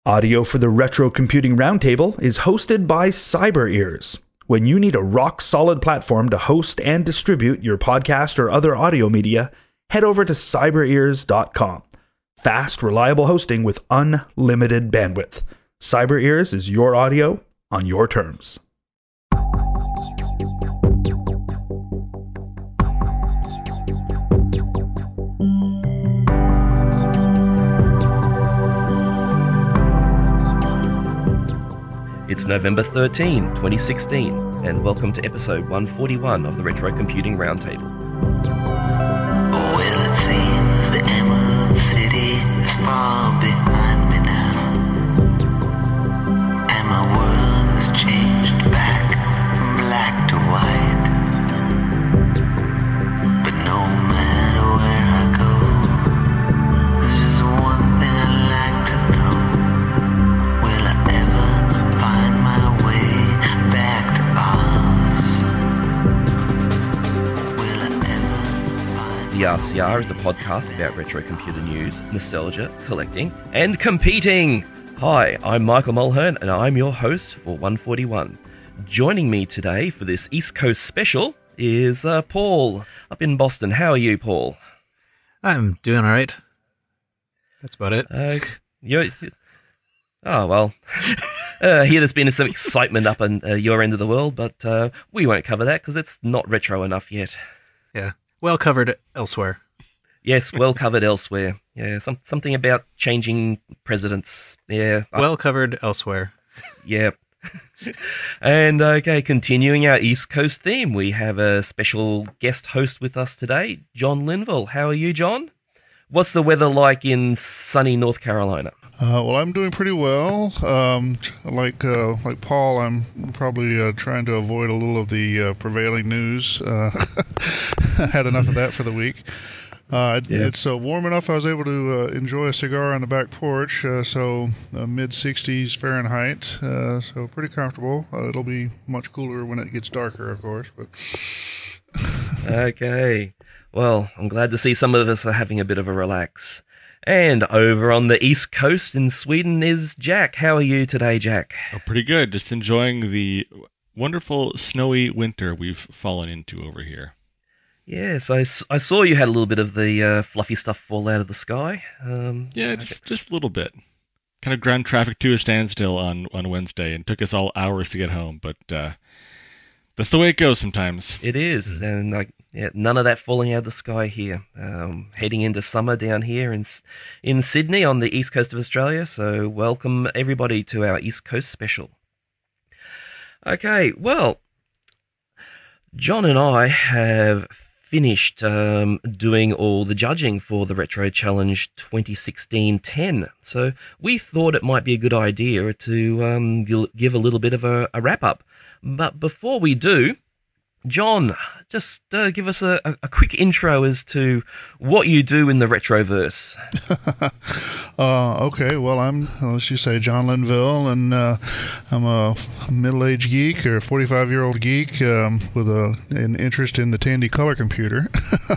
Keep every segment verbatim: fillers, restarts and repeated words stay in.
Audio for the Retro Computing Roundtable is hosted by CyberEars. When you need a rock-solid platform to host and distribute your podcast or other audio media, head over to cyber ears dot com. Fast, reliable hosting with unlimited bandwidth. CyberEars is your audio on your terms. It's November thirteenth, twenty sixteen, and welcome to episode one forty-one of the Retro Computing Roundtable. Well, it seems the Emerald City is far behind me now, and my world has changed back from black to white. But no matter where I go, there's just one thing I'd like to know. Will I ever find my way back to Oz? Will I ever find The R C R is a podcast about retro computer news, nostalgia, collecting, and competing. Hi, I'm Michael Mulhern, and I'm your host for one forty-one. Joining me today for this East Coast special is uh, Paul, up in Boston. How are you, Paul? I'm doing all right. That's about it. Uh, you're... Oh, well, uh, here there's been some excitement up on uh, your end of the world, but uh, we won't cover that because it's not retro enough yet. Yeah. Well covered elsewhere. Yes, well covered elsewhere. Yeah, some, something about changing presidents. Yeah. I- Well covered elsewhere. Yeah. And, okay, continuing our East Coast theme, we have a special guest host with us today, John Linville. How are you, John? What's the weather like in sunny North Carolina? Uh, well, I'm doing pretty well. Um, like uh, like Paul, I'm probably uh, trying to avoid a little of the uh, prevailing news. Uh, I had enough of that for the week. Uh, it, Yeah. It's uh, warm enough I was able to uh, enjoy a cigar on the back porch, uh, so uh, mid sixties Fahrenheit, uh, so pretty comfortable. Uh, it'll be much cooler when it gets darker, of course. But Okay. Well, I'm glad to see some of us are having a bit of a relax. And over on the East Coast in Sweden is Jack. How are you today, Jack? Oh, pretty good. Just enjoying the wonderful snowy winter we've fallen into over here. Yes, I, s- I saw you had a little bit of the uh, fluffy stuff fall out of the sky. Um, Yeah, just, just a little bit. Kind of ground traffic to a standstill on, on Wednesday, and took us all hours to get home, but uh, that's the way it goes sometimes. It is, and like yeah, none of that falling out of the sky here. Um, heading into summer down here in S- in Sydney on the east coast of Australia. So welcome everybody to our East Coast special. Okay, well, John and I have finished um, doing all the judging for the Retro Challenge twenty sixteen ten. So we thought it might be a good idea to um, gil- give a little bit of a, a wrap up. But before we do, John, just uh, give us a, a, a quick intro as to what you do in the Retroverse. uh, okay, well, I'm, let's just say, John Linville, and uh, I'm a middle-aged geek or forty-five-year-old geek um, with a, an interest in the Tandy color computer.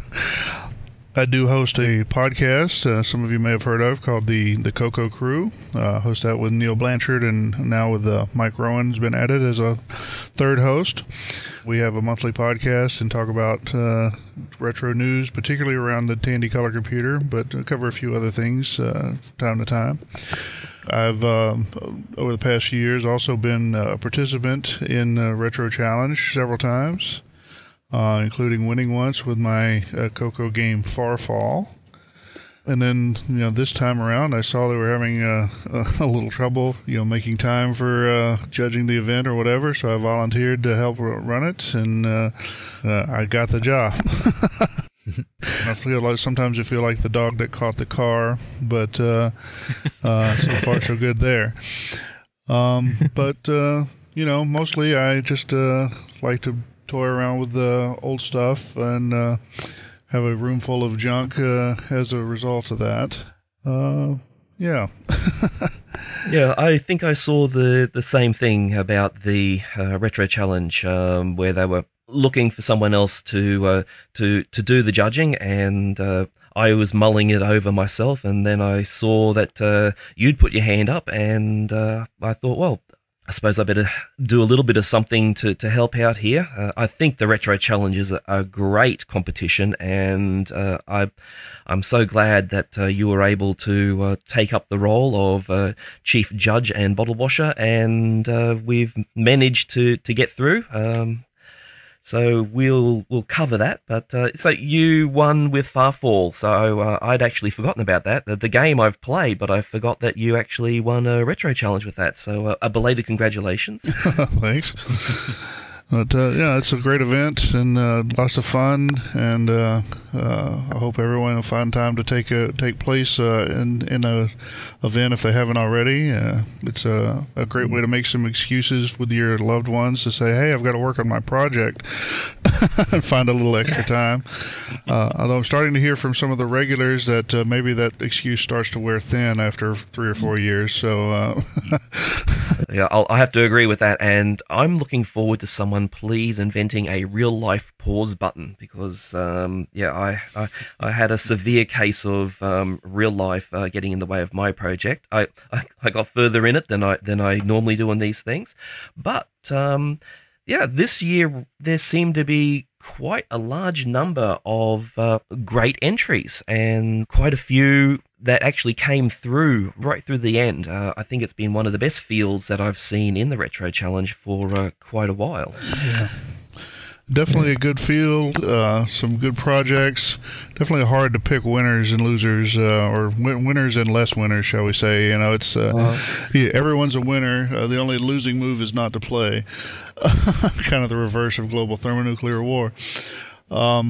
I do host a podcast, uh, some of you may have heard of, called the the Coco Crew. Uh, host that with Neil Blanchard, and now with uh, Mike Rowan has been added as a third host. We have a monthly podcast and talk about uh, retro news, particularly around the Tandy color computer, but uh, cover a few other things uh, time to time. I've, um, over the past few years, also been a participant in uh, Retro Challenge several times. Uh, including winning once with my uh, Coco game Farfall. And then, you know, this time around, I saw they were having uh, a, a little trouble, you know, making time for uh, judging the event or whatever, so I volunteered to help r- run it, and uh, uh, I got the job. I feel like sometimes you feel like the dog that caught the car, but uh, uh, so far so good there. Um, but, uh, you know, mostly I just uh, like to toy around with the old stuff and uh, have a room full of junk uh, as a result of that. Uh, yeah. Yeah, I think I saw the, the same thing about the uh, Retro Challenge, um, where they were looking for someone else to uh, to to do the judging, and uh, I was mulling it over myself, and then I saw that uh, you'd put your hand up, and uh, I thought, well, I suppose I better do a little bit of something to, to help out here. Uh, I think the Retro Challenge is a, a great competition, and uh, I, I'm so glad that uh, you were able to uh, take up the role of uh, chief judge and bottle washer, and uh, we've managed to, to get through. Um, So we'll we'll cover that. But uh, so you won with Farfall. So uh, I'd actually forgotten about that. The, the game I've played, but I forgot that you actually won a Retro Challenge with that. So uh, a belated congratulations. Thanks. But uh, yeah, it's a great event and uh, lots of fun, and uh, uh, I hope everyone will find time to take a, take place uh, in in a event if they haven't already. Uh, it's a, a great way to make some excuses with your loved ones to say, hey, I've got to work on my project and find a little extra time. Uh, although I'm starting to hear from some of the regulars that uh, maybe that excuse starts to wear thin after three or four years. So uh, yeah, I'll, I have to agree with that, and I'm looking forward to someone please inventing a real life pause button, because um, yeah, I, I I had a severe case of um, real life uh, getting in the way of my project. I, I I got further in it than I than I normally do on these things, but um, yeah, this year there seemed to be quite a large number of uh, great entries, and quite a few that actually came through right through the end. Uh, I think it's been one of the best fields that I've seen in the Retro Challenge for uh, quite a while. Yeah. Definitely a good field, uh, some good projects. Definitely hard to pick winners and losers, uh, or win- winners and less winners, shall we say. You know, it's uh, uh-huh. yeah, everyone's a winner. Uh, the only losing move is not to play. Kind of the reverse of global thermonuclear war. Um,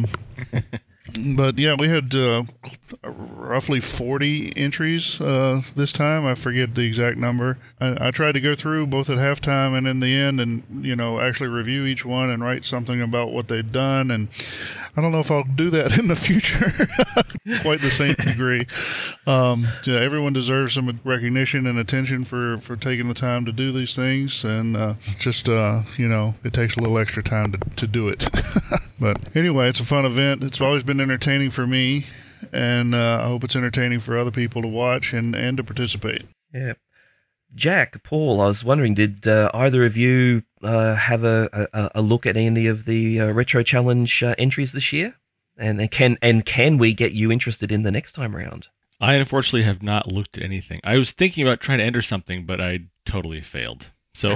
but yeah, we had uh, roughly forty entries uh, this time. I forget the exact number. I, I tried to go through both at halftime and in the end, and you know, actually review each one and write something about what they'd done. And I don't know if I'll do that in the future, quite the same degree. Um, yeah, everyone deserves some recognition and attention for, for taking the time to do these things, and uh, just uh, you know, it takes a little extra time to to do it. But anyway, it's a fun event. It's always been entertaining for me, and uh, I hope it's entertaining for other people to watch and, and to participate. Yeah. Jack, Paul, I was wondering, did uh, either of you uh, have a, a, a look at any of the uh, Retro Challenge uh, entries this year? And, and can and can we get you interested in the next time around? I unfortunately have not looked at anything. I was thinking about trying to enter something, but I totally failed. So,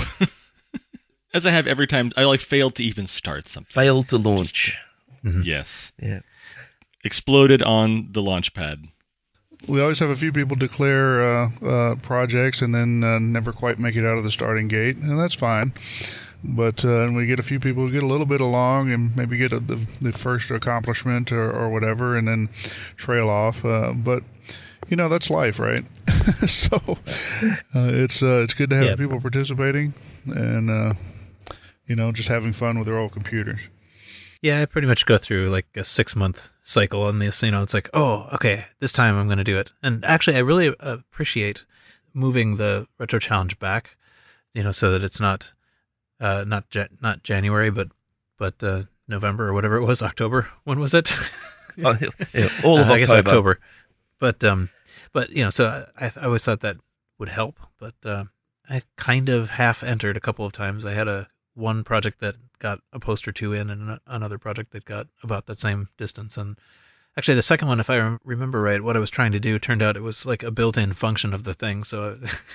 as I have every time, I like failed to even start something. Failed to launch. Mm-hmm. Yes. Yeah. Exploded on the launch pad. We always have a few people declare uh, uh, projects and then uh, never quite make it out of the starting gate, and that's fine. But uh, and we get a few people who get a little bit along and maybe get a, the, the first accomplishment or, or whatever, and then trail off. Uh, but you know, that's life, right? So uh, it's uh, it's good to have yeah. people participating and uh, you know, just having fun with their old computers. Yeah, I pretty much go through like a six-month cycle on this. You know, it's like, oh, okay, this time I'm going to do it. And actually, I really appreciate moving the Retro Challenge back, you know, so that it's not uh, not ja- not January, but but uh, November or whatever it was, October. When was it? Oh, yeah, all of uh, October. I guess October. But um, but you know, so I, I always thought that would help. But uh, I kind of half entered a couple of times. I had a one project that got a post or two in, and another project that got about that same distance. And actually, the second one, if I rem- remember right, what I was trying to do turned out it was like a built-in function of the thing. So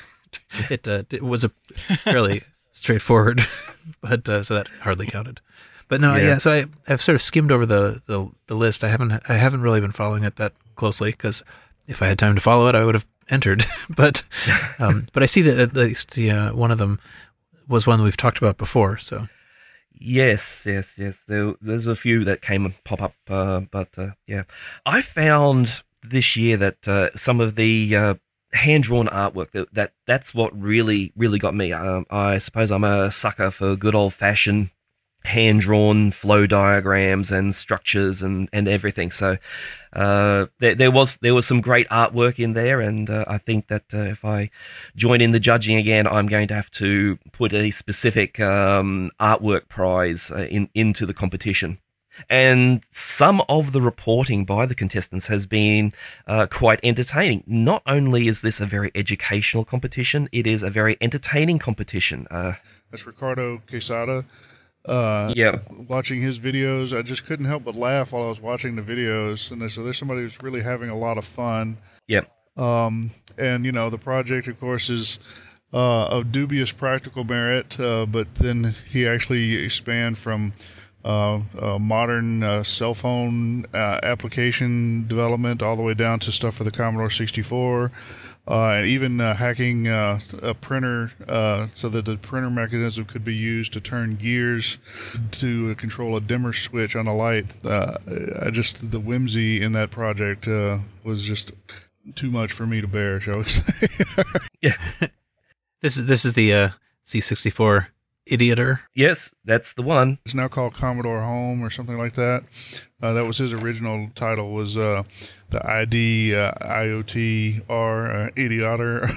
it uh, it was a fairly straightforward, but uh, so that hardly counted. But no, yeah. yeah so I I've sort of skimmed over the, the, the list. I haven't I haven't really been following it that closely, because if I had time to follow it, I would have entered. but um, but I see that at least the uh, one of them was one we've talked about before. So yes, yes, yes. There, there's a few that came and pop up, uh, but uh, yeah, I found this year that uh, some of the uh, hand-drawn artwork that, that that's what really really got me. Um, I suppose I'm a sucker for good old-fashioned hand-drawn flow diagrams and structures and, and everything. So uh, there, there was there was some great artwork in there, and uh, I think that uh, if I join in the judging again, I'm going to have to put a specific um, artwork prize uh, in into the competition. And some of the reporting by the contestants has been uh, quite entertaining. Not only is this a very educational competition, it is a very entertaining competition. Uh, That's Ricardo Quesada. Uh, yeah. Watching his videos, I just couldn't help but laugh while I was watching the videos. And so there's somebody who's really having a lot of fun. Yeah. Um, and, you know, the project, of course, is uh, of dubious practical merit, uh, but then he actually expand from uh, uh, modern uh, cell phone uh, application development all the way down to stuff for the Commodore sixty-four. Uh, and even uh, hacking uh, a printer uh, so that the printer mechanism could be used to turn gears to uh, control a dimmer switch on a light. Uh, I just the whimsy in that project uh, was just too much for me to bear, shall we say? Yeah. This is this is the uh, C sixty-four Idioter. Yes, that's the one. It's now called Commodore Home or something like that. Uh, that was his original title, was uh, the I D uh, I O T R uh, Idioter.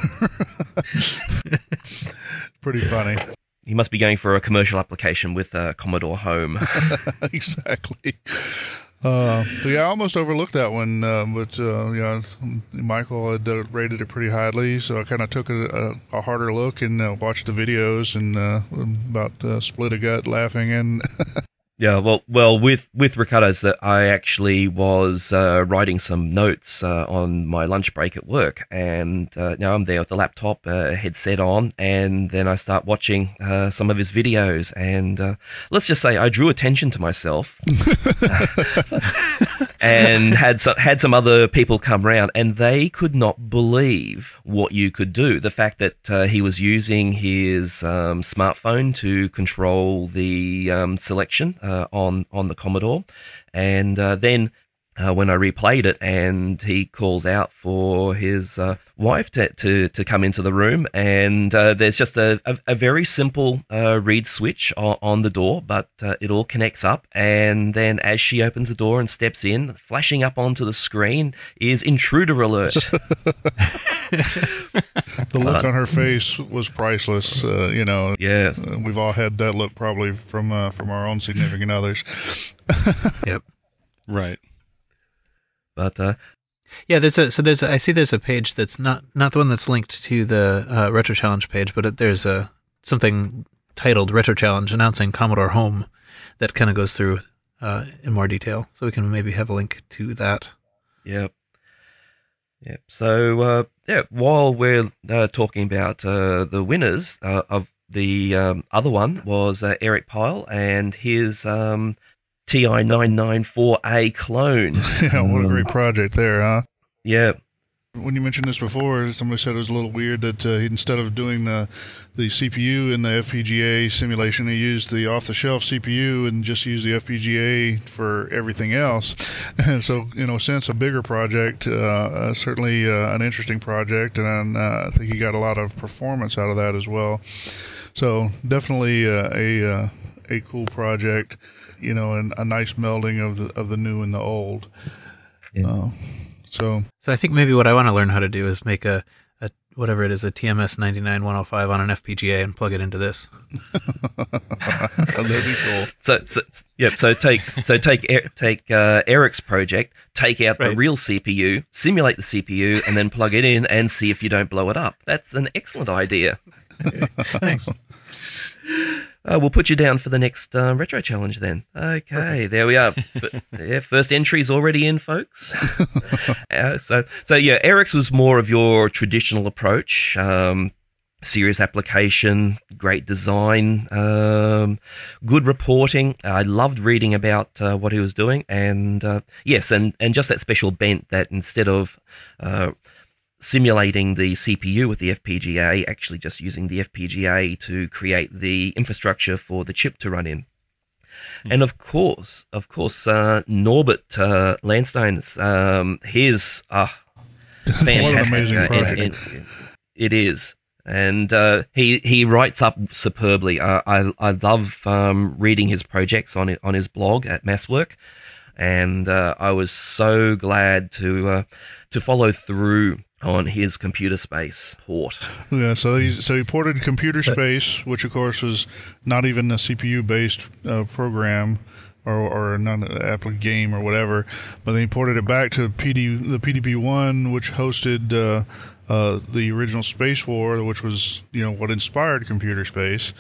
Pretty funny. He must be going for a commercial application with uh, Commodore Home. Exactly. Uh, but yeah, I almost overlooked that one, uh, but uh, yeah, Michael had uh, rated it pretty highly, so I kind of took a, a, a harder look and uh, watched the videos and uh, about uh, split a gut laughing. And Yeah, well, well, with with Ricardo's, that I actually was uh, writing some notes uh, on my lunch break at work, and uh, now I'm there with the laptop, uh, headset on, and then I start watching uh, some of his videos, and uh, let's just say I drew attention to myself, and had some, had some other people come round, and they could not believe what you could do. The fact that uh, he was using his um, smartphone to control the um, selection. Uh, on on the Commodore, and uh, then uh, when I replayed it, and he calls out for his uh, wife to, to to come into the room, and uh, there's just a, a, a very simple uh, reed switch on, on the door, but uh, it all connects up, and then as she opens the door and steps in, flashing up onto the screen is intruder alert. The look on her face was priceless. Uh, you know, Yes. uh, we've all had that look probably from uh, from our own significant others. Yep. Right. But uh, Yeah, there's a so there's a, I see there's a page that's not not the one that's linked to the uh, Retro Challenge page, but it, there's a something titled Retro Challenge announcing Commodore Home that kind of goes through uh, in more detail. So we can maybe have a link to that. Yep. Yep. So, uh, yeah, while we're uh, talking about uh, the winners uh, of the um, other one was uh, Eric Pyle and his um, T I nine ninety-four A clone. Yeah, what a great project there, huh? Yeah. When you mentioned this before, somebody said it was a little weird that uh, instead of doing the the C P U in the F P G A simulation, he used the off-the-shelf C P U and just used the F P G A for everything else. And so, you know, since a bigger project, uh, uh, certainly uh, an interesting project, and uh, I think he got a lot of performance out of that as well. So definitely uh, a uh, a cool project, you know, and a nice melding of the of the new and the old. Yeah. Uh, so. So I think maybe what I want to learn how to do is make a, a whatever it is, a T M S ninety-nine one oh five on an F P G A and plug it into this. That'd be cool. So, so yeah. So take so take Er- take uh, Eric's project, take out the Right. real C P U, simulate the C P U, and then plug it in and see if you don't blow it up. That's an excellent idea. Thanks. Uh, we'll put you down for the next uh, retro challenge then. Okay, there we are. F- yeah, first entry's already in, folks. uh, so, so yeah, Eric's was more of your traditional approach. Um, serious application, great design, um, good reporting. I loved reading about uh, what he was doing, and uh, yes, and, and just that special bent that instead of uh, simulating the C P U with the F P G A, actually just using the F P G A to create the infrastructure for the chip to run in. Mm. And of course, of course, uh, Norbert uh, Landstone's, um, his uh, fantastic. What an amazing uh, project. and, and it is. And uh, he he writes up superbly. Uh, I I love um, reading his projects on on his blog at Masswork, and uh, I was so glad to uh, to follow through on his Computer Space port. Yeah, so he so he ported Computer Space, which of course was not even a C P U based uh, program, or or not an Apple game or whatever. But then he ported it back to P D, the P D P one, which hosted uh, uh, the original Space War, which was you know what inspired Computer Space.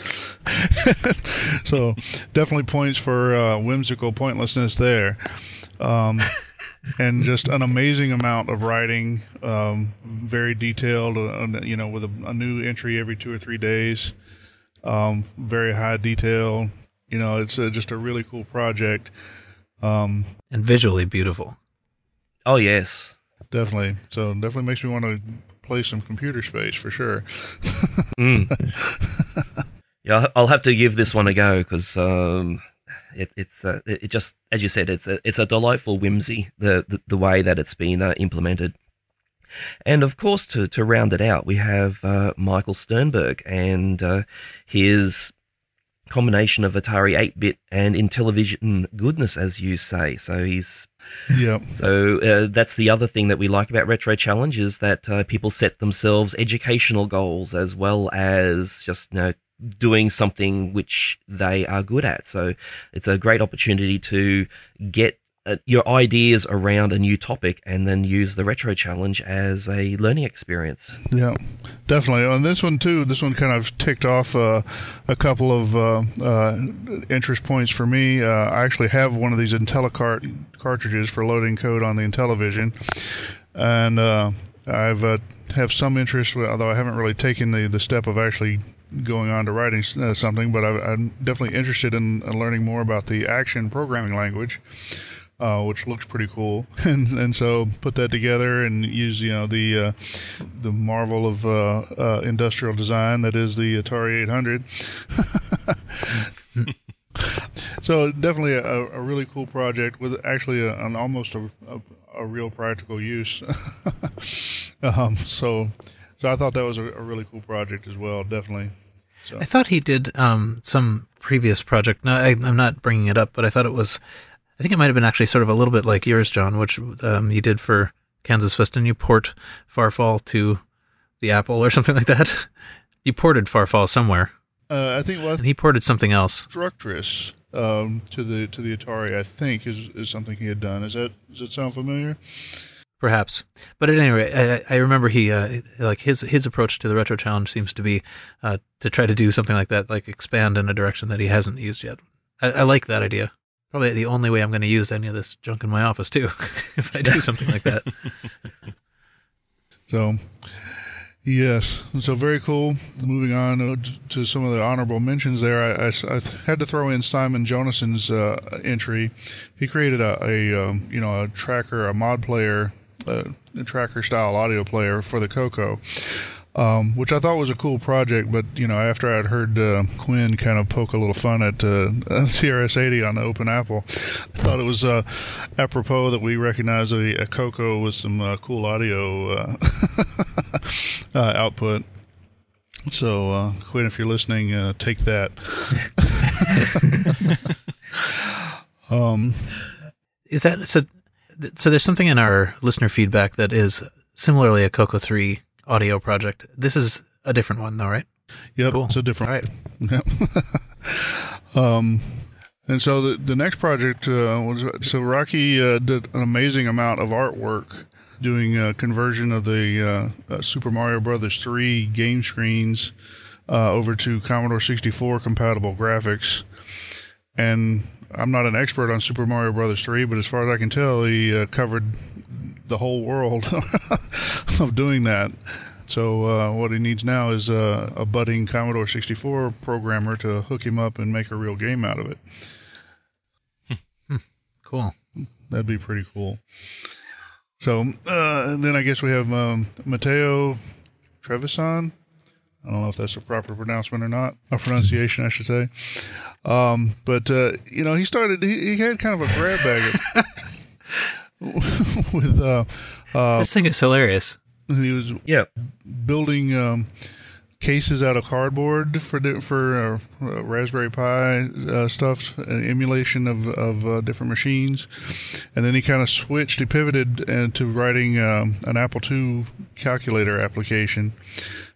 So definitely points for uh, whimsical pointlessness there. Um, and just an amazing amount of writing, um, very detailed, uh, you know, with a, a new entry every two or three days, um, very high detail. You know, it's uh, just a really cool project. Um, And visually beautiful. Oh, yes. definitely. So definitely makes me want to play some Computer Space for sure. Mm. Yeah, I'll have to give this one a go because um, it, it's uh, it just, as you said, it's a, it's a delightful whimsy, the, the, the way that it's been uh, implemented. And of course, to, to round it out, we have uh, Michael Sternberg and uh, his combination of Atari eight-bit and Intellivision goodness, as you say. So he's Yep. so uh, that's the other thing that we like about Retro Challenge is that uh, people set themselves educational goals as well as just you know doing something which they are good at. So it's a great opportunity to get uh, your ideas around a new topic and then use the Retro Challenge as a learning experience. Yeah, definitely. On this one too, this one kind of ticked off uh, a couple of uh, uh, interest points for me. Uh, I actually have one of these IntelliCart cartridges for loading code on the Intellivision, and uh, I've uh, have some interest, although I haven't really taken the, the step of actually going on to writing uh, something, but I, I'm definitely interested in uh, learning more about the Action programming language. Uh, which looks pretty cool, and and so put that together and use you know the uh, the marvel of uh, uh, industrial design that is the Atari eight hundred. So definitely a, a really cool project with actually a, an almost a, a, a real practical use. um, so so I thought that was a, a really cool project as well, definitely. So. I thought he did um, some previous project. No, I, I'm not bringing it up, but I thought it was. I think it might have been actually sort of a little bit like yours, John, which um, you did for Kansas Fest, and you port Farfall to the Apple or something like that. You ported Farfall somewhere. Uh, I think well, and he ported something else. Structress um, to the to the Atari, I think, is is something he had done. Is that does it sound familiar? Perhaps, but at any rate, I, I remember he uh, like his his approach to the Retro Challenge seems to be uh, to try to do something like that, like expand in a direction that he hasn't used yet. I, I like that idea. Probably the only way I'm going to use any of this junk in my office, too, if I do something like that. So, yes. So, very cool. Moving on to some of the honorable mentions there, I, I, I had to throw in Simon Jonassen's uh, entry. He created a, a um, you know, a tracker, a mod player, uh, a tracker-style audio player for the Coco. Um, which I thought was a cool project, but you know, after I'd heard uh, Quinn kind of poke a little fun at uh, T R S eighty on the Open Apple, I thought it was uh, apropos that we recognize a, a Coco with some uh, cool audio uh, uh, output. So, uh, Quinn, if you're listening, uh, take that. um, is that so? So there's something in our listener feedback that is similarly a Coco three audio project. This is a different one, though, right? Yep, cool. It's a different. All right. Yep. um, and so the the next project uh, was so Rocky uh, did an amazing amount of artwork, doing a conversion of the uh, uh, Super Mario Brothers three game screens uh, over to Commodore sixty-four compatible graphics. And I'm not an expert on Super Mario Brothers three, but as far as I can tell, he uh, covered the whole world of doing that. So uh, what he needs now is uh, a budding Commodore sixty-four programmer to hook him up and make a real game out of it. Cool. That'd be pretty cool. So uh, and then I guess we have um, Matteo Trevisan. I don't know if that's a proper pronouncement or not. A pronunciation, I should say. Um, but, uh, you know, he started, he, he had kind of a grab bag of, with, uh, uh, this thing is hilarious. He was yeah. building um, cases out of cardboard for for uh, uh, Raspberry Pi uh, stuff, an emulation of, of uh, different machines. And then he kind of switched, he pivoted into writing um, an Apple two calculator application.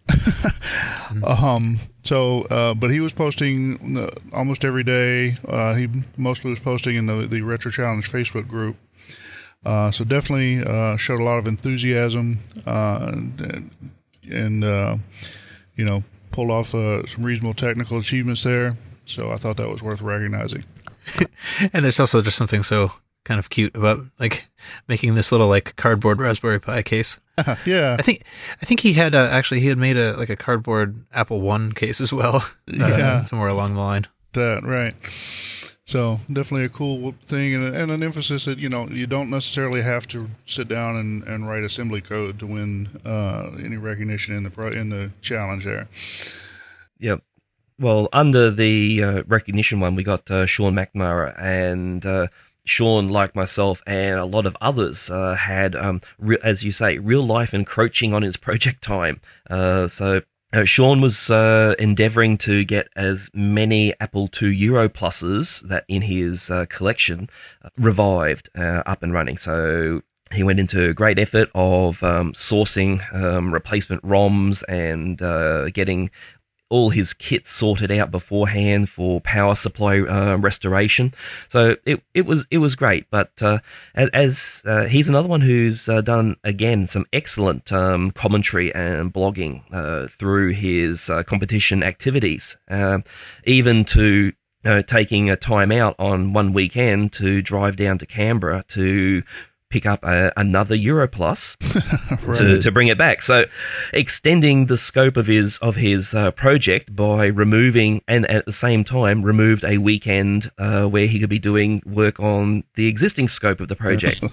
um, so, uh, but he was posting uh, almost every day. Uh, he mostly was posting in the, the Retro Challenge Facebook group. Uh, so definitely uh, showed a lot of enthusiasm uh, and, and uh, you know, pulled off uh, some reasonable technical achievements there. So I thought that was worth recognizing. And there's also just something so kind of cute about like making this little like cardboard Raspberry Pi case. Yeah, I think I think he had uh, actually he had made a like a cardboard Apple One case as well. Uh, Yeah. somewhere along the line. that right. So definitely a cool thing, and, and an emphasis that you know you don't necessarily have to sit down and, and write assembly code to win uh, any recognition in the pro, in the challenge there. Yep. Well, under the uh, recognition one, we got uh, Sean McNamara, and uh, Sean, like myself and a lot of others, uh, had, um, re- as you say, real life encroaching on his project time. Uh, so uh, Sean was uh, endeavouring to get as many Apple two Euro Pluses that in his uh, collection uh, revived, uh, up and running. So he went into a great effort of um, sourcing um, replacement ROMs and uh, getting all his kits sorted out beforehand for power supply uh, restoration. So it it was it was great. But uh, as, as uh, he's another one who's uh, done again some excellent um, commentary and blogging uh, through his uh, competition activities, uh, even to uh, taking a time out on one weekend to drive down to Canberra to pick up a, another Europlus Right. to, to bring it back. So extending the scope of his of his uh, project by removing, and at the same time removed a weekend uh, where he could be doing work on the existing scope of the project.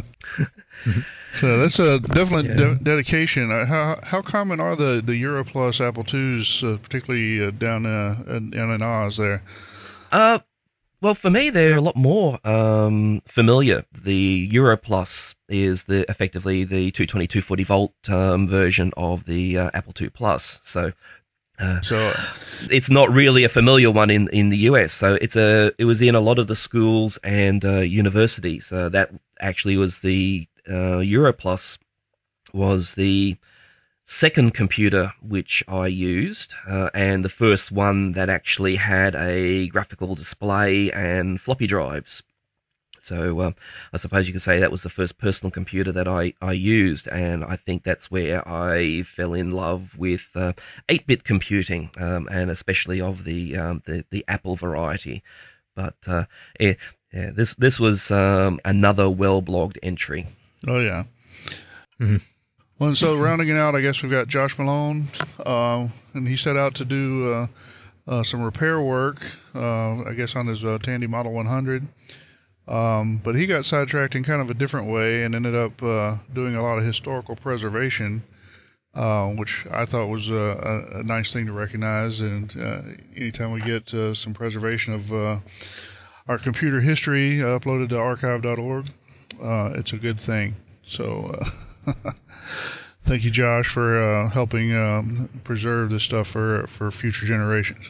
So that's a definite Yeah. de- dedication. Uh, How how common are the the Europlus Apple twos, uh, particularly uh, down uh, in, in Oz there? Uh, well, for me, they're a lot more um, familiar. The Europlus is the effectively the two twenty, two forty volt um, version of the uh, Apple two Plus. So uh, So it's not really a familiar one in, in the U S. So it's a it was in a lot of the schools and uh, universities. Uh, that actually was the uh, Europlus was the second computer which I used, uh, and the first one that actually had a graphical display and floppy drives. So uh, I suppose you could say that was the first personal computer that I, I used, and I think that's where I fell in love with uh, eight-bit computing, um, and especially of the, um, the the Apple variety. But uh, yeah, yeah, this this was um, another well-blogged entry. oh yeah. Mm-hmm. Well, and so rounding it out, I guess we've got Josh Malone, uh, and he set out to do uh, uh, some repair work, uh, I guess on his uh, Tandy Model one hundred. Um, but he got sidetracked in kind of a different way and ended up uh, doing a lot of historical preservation, uh, which I thought was uh, a, a nice thing to recognize. And uh, anytime we get uh, some preservation of uh, our computer history uh, uploaded to archive dot org, uh, it's a good thing. So uh, thank you, Josh, for uh, helping um, preserve this stuff for for future generations.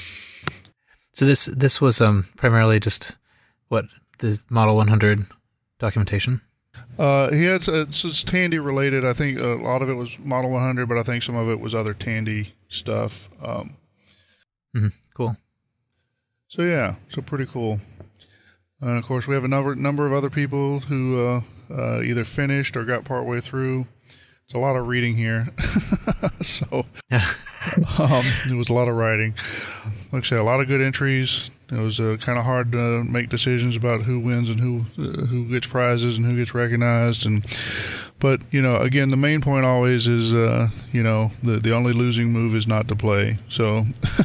So this this was um primarily just what the Model one hundred documentation. Uh, he had it's, it's Tandy related. I think a lot of it was Model one hundred, but I think some of it was other Tandy stuff. Um, Mm-hmm. Cool. so yeah, so pretty cool. And of course, we have a number number of other people who uh, uh, either finished or got partway through. It's a lot of reading here, so um, it was a lot of writing. Like I said, a lot of good entries. It was uh, kind of hard to make decisions about who wins and who uh, who gets prizes and who gets recognized. And but you know, again, the main point always is uh, you know the the only losing move is not to play. So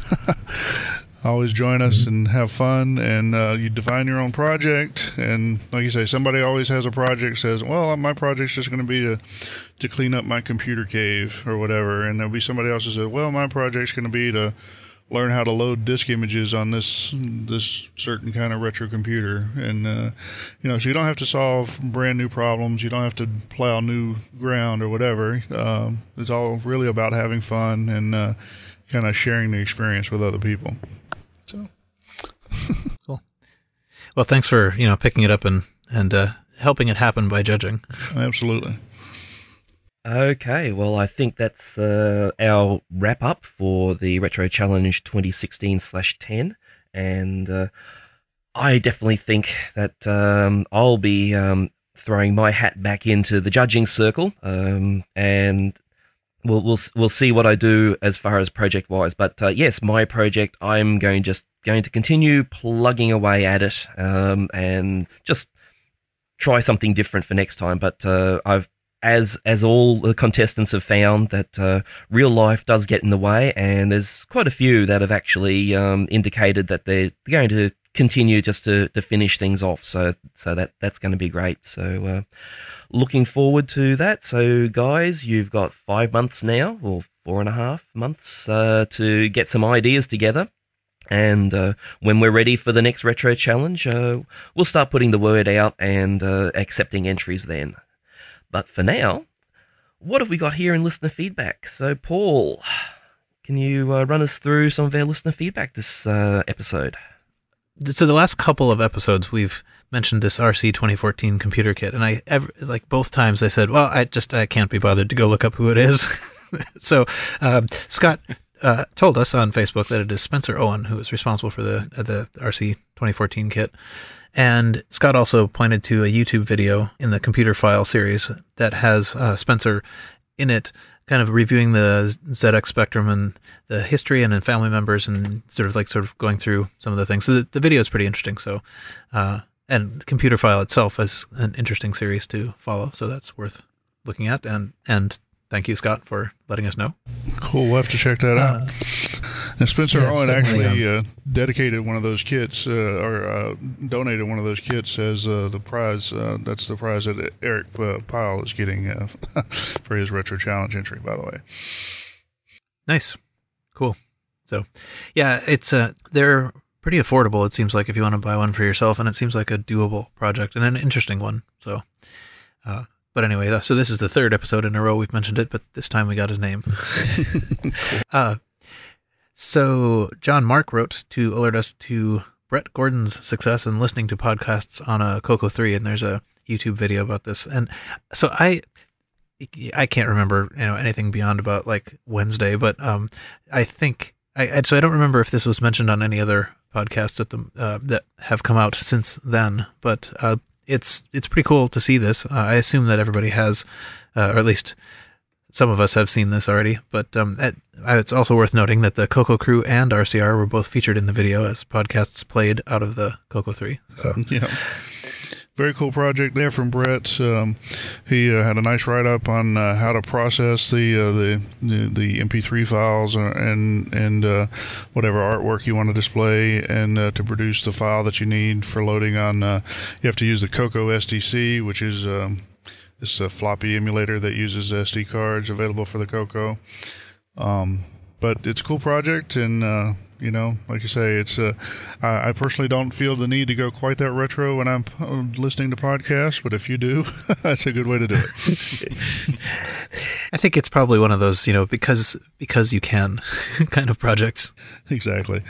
always join us and have fun, and uh, you define your own project. And like you say, somebody always has a project. Says, well, my project's just going to be to to clean up my computer cave or whatever. And there'll be somebody else who says, well, my project's going to be to learn how to load disk images on this this certain kind of retro computer. And uh, you know, so you don't have to solve brand new problems. You don't have to plow new ground or whatever. Um, it's all really about having fun and uh, kind of sharing the experience with other people. So. Cool. Well, thanks for you know picking it up and and uh, helping it happen by judging. Absolutely. Okay, well, I think that's uh, our wrap up for the Retro Challenge twenty sixteen slash ten, and uh, I definitely think that um, I'll be um, throwing my hat back into the judging circle, um, and we'll we'll we'll see what I do as far as project wise. But uh, yes, my project, I'm going just going to continue plugging away at it, um, and just try something different for next time. But uh, I've as as all the contestants have found that uh, real life does get in the way, and there's quite a few that have actually um, indicated that they're going to continue just to, to finish things off. So so that that's going to be great. So uh, looking forward to that. So guys, you've got five months now, or four and a half months, uh, to get some ideas together. And uh, when we're ready for the next Retro Challenge, uh, we'll start putting the word out and uh, accepting entries then. But for now, what have we got here in listener feedback? So, Paul, can you uh, run us through some of our listener feedback this uh, episode? So the last couple of episodes, we've mentioned this R C twenty fourteen computer kit, and I ever, like both times I said, well, I just I can't be bothered to go look up who it is. so uh, Scott uh, told us on Facebook that it is Spencer Owen who is responsible for the uh, the R C twenty fourteen kit. And Scott also pointed to a YouTube video in the Computer File series that has uh, Spencer in it, kind of reviewing the Z X Spectrum and the history and then family members, and sort of like sort of going through some of the things. So the, the video is pretty interesting. So, uh, and Computer File itself is an interesting series to follow. So that's worth looking at. And and thank you, Scott, for letting us know. Cool. We'll have to check that out. Uh, And Spencer yeah, Owen certainly, actually uh, dedicated one of those kits, uh, or uh, donated one of those kits as uh, the prize. Uh, that's the prize that Eric uh, Pyle is getting uh, for his Retro Challenge entry, by the way. Nice. Cool. So, yeah, it's uh, they're pretty affordable, it seems like, if you want to buy one for yourself, and it seems like a doable project and an interesting one. So, uh, but anyway, so this is the third episode in a row we've mentioned it, but this time we got his name. uh, so John Mark wrote to alert us to Brett Gordon's success in listening to podcasts on a Coco three, and there's a YouTube video about this. And so I I can't remember you know anything beyond about like Wednesday, but um I think I so I don't remember if this was mentioned on any other podcasts that the uh, that have come out since then, but uh, it's it's pretty cool to see this. Uh, I assume that everybody has, uh, or at least some of us have seen this already, but um, it, it's also worth noting that the Coco Crew and R C R were both featured in the video as podcasts played out of the Coco three. So yeah. Very cool project there from Brett. Um, he uh, had a nice write-up on uh, how to process the, uh, the the the M P three files and and uh, whatever artwork you want to display, and uh, to produce the file that you need for loading on. Uh, you have to use the Coco S D C, which is um, this uh, floppy emulator that uses S D cards available for the Coco. Um, but it's a cool project, and uh, you know, like you say, it's. Uh, I, I personally don't feel the need to go quite that retro when I'm uh, listening to podcasts, but if you do, that's a good way to do it. I think it's probably one of those, you know, because because you can kind of projects. Exactly.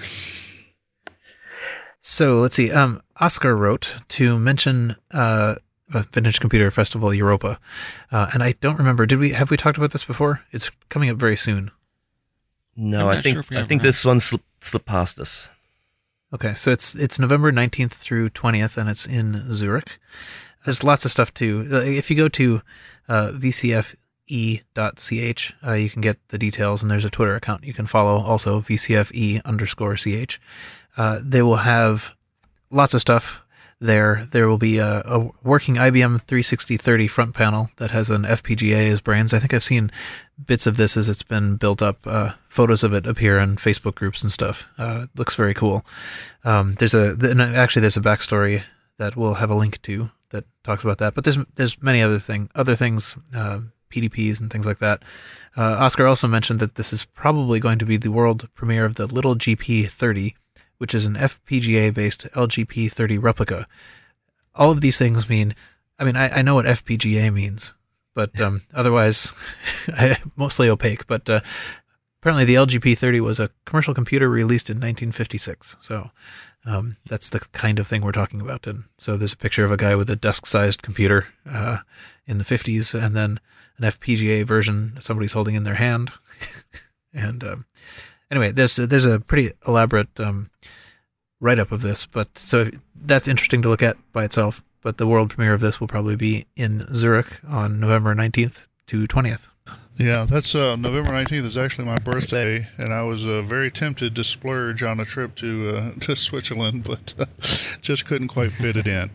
So let's see. Um, Oscar wrote to mention uh, a Vintage Computer Festival Europa, uh, and I don't remember. Did we have we talked about this before? It's coming up very soon. No, I'm I think sure if we I ever think have. this one slipped, slipped past us. Okay, so it's it's November nineteenth through twentieth, and it's in Zurich. There's lots of stuff too. Uh, If you go to uh, v c f e dot c h, uh, you can get the details, and there's a Twitter account you can follow, also v c f e underscore ch. Uh, they will have lots of stuff there. There will be a, a working I B M three sixty thirty front panel that has an F P G A as brains. I think I've seen bits of this as it's been built up. Uh, photos of it appear in Facebook groups and stuff. Uh, it looks very cool. Um, there's a and actually there's a backstory that we'll have a link to that talks about that. But there's there's many other thing other things, uh, P D Ps and things like that. Uh, Oscar also mentioned that this is probably going to be the world premiere of the Little G P thirty, which is an F P G A-based L G P thirty replica. All of these things mean, I mean, I, I know what F P G A means, but um, otherwise, I, mostly opaque. But uh, apparently the L G P thirty was a commercial computer released in nineteen fifty-six. So um, that's the kind of thing we're talking about. And so there's a picture of a guy with a desk-sized computer uh, in the fifties, and then an F P G A version somebody's holding in their hand. and um, anyway, there's there's a pretty elaborate um, write-up of this, but so that's interesting to look at by itself. But the world premiere of this will probably be in Zurich on November nineteenth to twentieth. Yeah, that's uh, November nineteenth is actually my birthday, and I was uh, very tempted to splurge on a trip to uh, to Switzerland, but uh, just couldn't quite fit it in.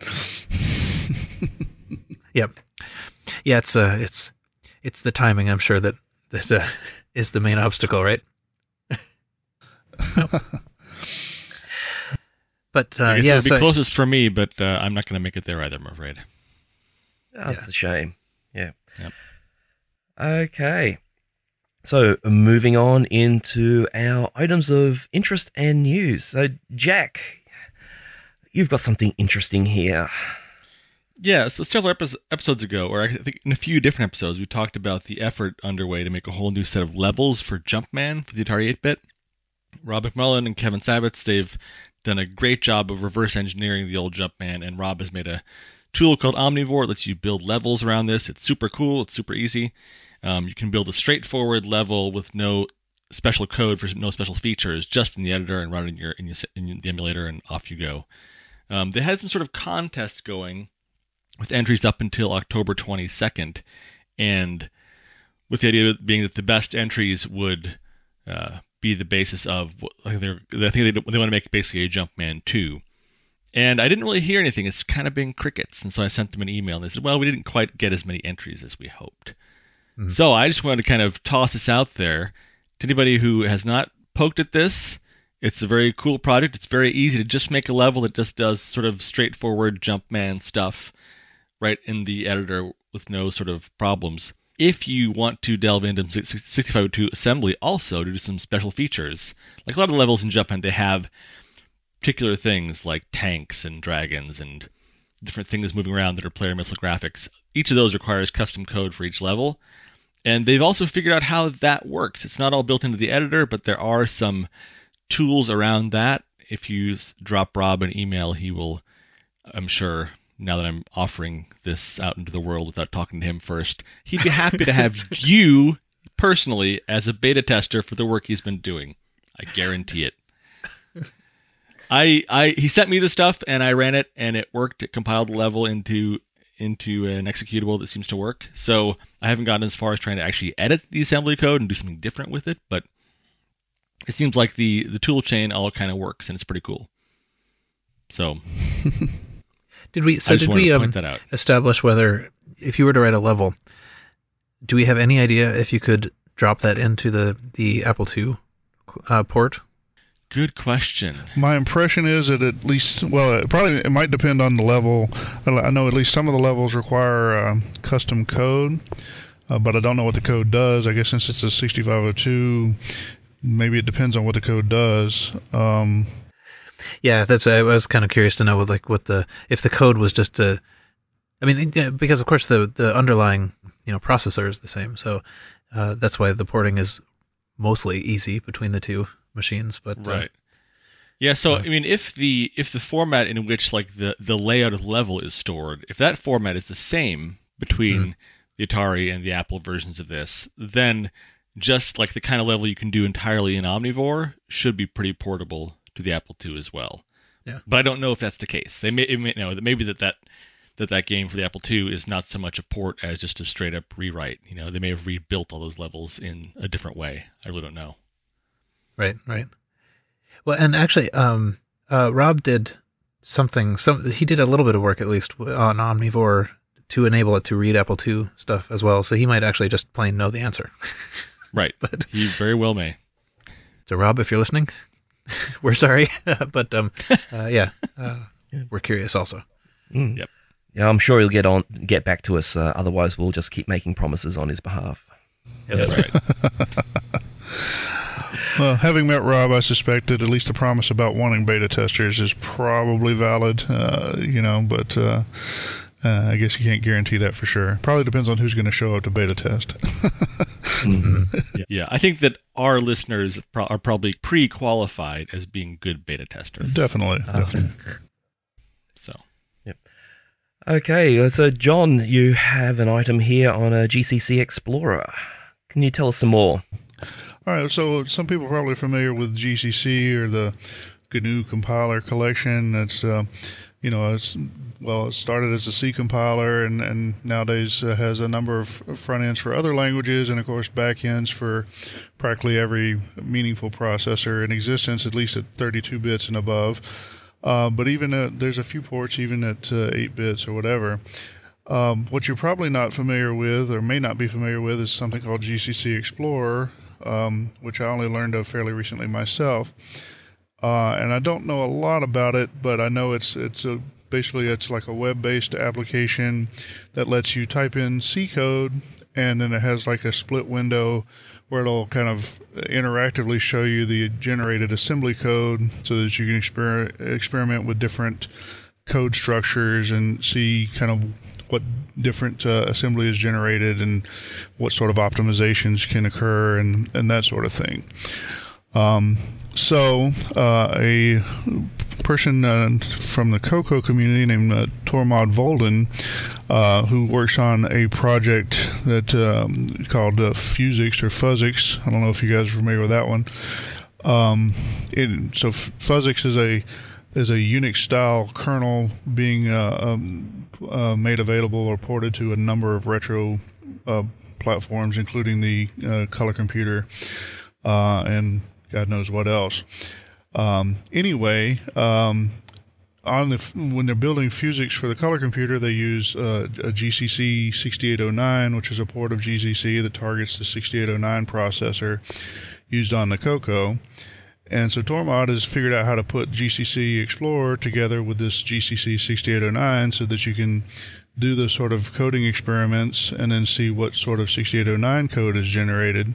Yep. Yeah, it's uh, it's it's the timing. I'm sure that that uh, is the main obstacle, right? But uh, I guess yeah, it'll be so closest for me, but uh, I'm not going to make it there either, I'm afraid. Oh, that's Yeah. a shame. Yeah. Yep. Okay. So moving on into our items of interest and news. So Jack, you've got something interesting here. Yeah, so several epi- episodes ago, or I think in a few different episodes, we talked about the effort underway to make a whole new set of levels for Jumpman for the Atari eight-bit. Rob McMullen and Kevin Savitz, they've done a great job of reverse engineering the old Jumpman, and Rob has made a tool called Omnivore. It lets you build levels around this. It's super cool. It's super easy. Um, you can build a straightforward level with no special code for no special features, just in the editor and run it in, your, in, your, in the emulator, and off you go. Um, they had some sort of contest going with entries up until October twenty-second, and with the idea being that the best entries would uh, be the basis of, I think, I think they, they want to make basically a Jumpman two. And I didn't really hear anything. It's kind of been crickets. And so I sent them an email, and they said, well, we didn't quite get as many entries as we hoped. Mm-hmm. So I just wanted to kind of toss this out there to anybody who has not poked at this. It's a very cool project. It's very easy to just make a level that just does sort of straightforward Jumpman stuff right in the editor with no sort of problems. If you want to delve into sixty-five oh two assembly also to do some special features, like a lot of the levels in Jumpman, they have particular things like tanks and dragons and different things moving around that are player missile graphics. Each of those requires custom code for each level, and they've also figured out how that works. It's not all built into the editor, but there are some tools around that. If you drop Rob an email, he will, I'm sure, now that I'm offering this out into the world without talking to him first, he'd be happy to have you personally as a beta tester for the work he's been doing. I guarantee it. I, I he sent me the stuff and I ran it and it worked. It compiled the level into into an executable that seems to work. So I haven't gotten as far as trying to actually edit the assembly code and do something different with it, but it seems like the, the tool chain all kind of works and it's pretty cool. So did we so did we um, establish whether if you were to write a level, do we have any idea if you could drop that into the the Apple two uh, port? Good question. My impression is that at least, well, it probably it might depend on the level. I know at least some of the levels require uh, custom code, uh, but I don't know what the code does. I guess since it's a sixty-five oh two, maybe it depends on what the code does. Um, yeah, that's. I was kind of curious to know, like, what the if the code was just a. I mean, because of course the the underlying you know processor is the same, so uh, that's why the porting is mostly easy between the two machines. But right, uh, yeah. So uh, I mean, if the if the format in which like the the layout of the level is stored, if that format is the same between mm-hmm. the Atari and the Apple versions of this, then just like the kind of level you can do entirely in Omnivore should be pretty portable to the Apple two as well. Yeah. But I don't know if that's the case. They may, it may you know that maybe that, that that that game for the Apple two is not so much a port as just a straight up rewrite. You know, they may have rebuilt all those levels in a different way. I really don't know. Right, right. Well, and actually, um, uh, Rob did something. Some he did a little bit of work at least on Omnivore to enable it to read Apple two stuff as well. So he might actually just plain know the answer. Right. But he very well may. So Rob, if you're listening, we're sorry, but um, uh, yeah, uh, we're curious also. Mm. Yep. Yeah, I'm sure he'll get on, get back to us. Uh, otherwise, we'll just keep making promises on his behalf. Yeah, that's right. Well, having met Rob, I suspect that at least the promise about wanting beta testers is probably valid. Uh, you know, but uh, uh, I guess you can't guarantee that for sure. Probably depends on who's going to show up to beta test. yeah. yeah, I think that our listeners pro- are probably pre-qualified as being good beta testers. Definitely. Uh, definitely. So, Okay, uh, so John, you have an item here on a G C C Explorer. Can you tell us some more? All right, so some people are probably familiar with G C C or the G N U compiler collection. That's, uh, you know, it's, well, it started as a C compiler and, and nowadays uh, has a number of front ends for other languages and, of course, back ends for practically every meaningful processor in existence, at least at thirty-two bits and above. Uh, but even at, there's a few ports even at uh, eight bits or whatever. Um, what you're probably not familiar with or may not be familiar with is something called G C C Explorer, um, which I only learned of fairly recently myself. Uh, and I don't know a lot about it, but I know it's it's a, basically it's like a web-based application that lets you type in C code, and then it has like a split window where it'll kind of interactively show you the generated assembly code so that you can exper- experiment with different code structures and see kind of what different uh, assembly is generated and what sort of optimizations can occur and, and that sort of thing. Um, so uh, a person uh, from the Cocoa community named uh, Tormod Volden, uh, who works on a project that um, called uh, Fuzix or Fuzzix. I don't know if you guys are familiar with that one. Um, it, so Fuzzix is a is a Unix style kernel being uh, um, uh, made available or ported to a number of retro uh, platforms, including the uh, Color Computer uh, and God knows what else. Um, anyway, um, on the when they're building Fuzix for the Color Computer, they use uh, a G C C sixty-eight oh nine, which is a port of G C C that targets the sixty-eight oh nine processor used on the Cocoa. And so Tormod has figured out how to put G C C Explorer together with this G C C sixty-eight oh nine so that you can do those sort of coding experiments and then see what sort of sixty-eight oh nine code is generated.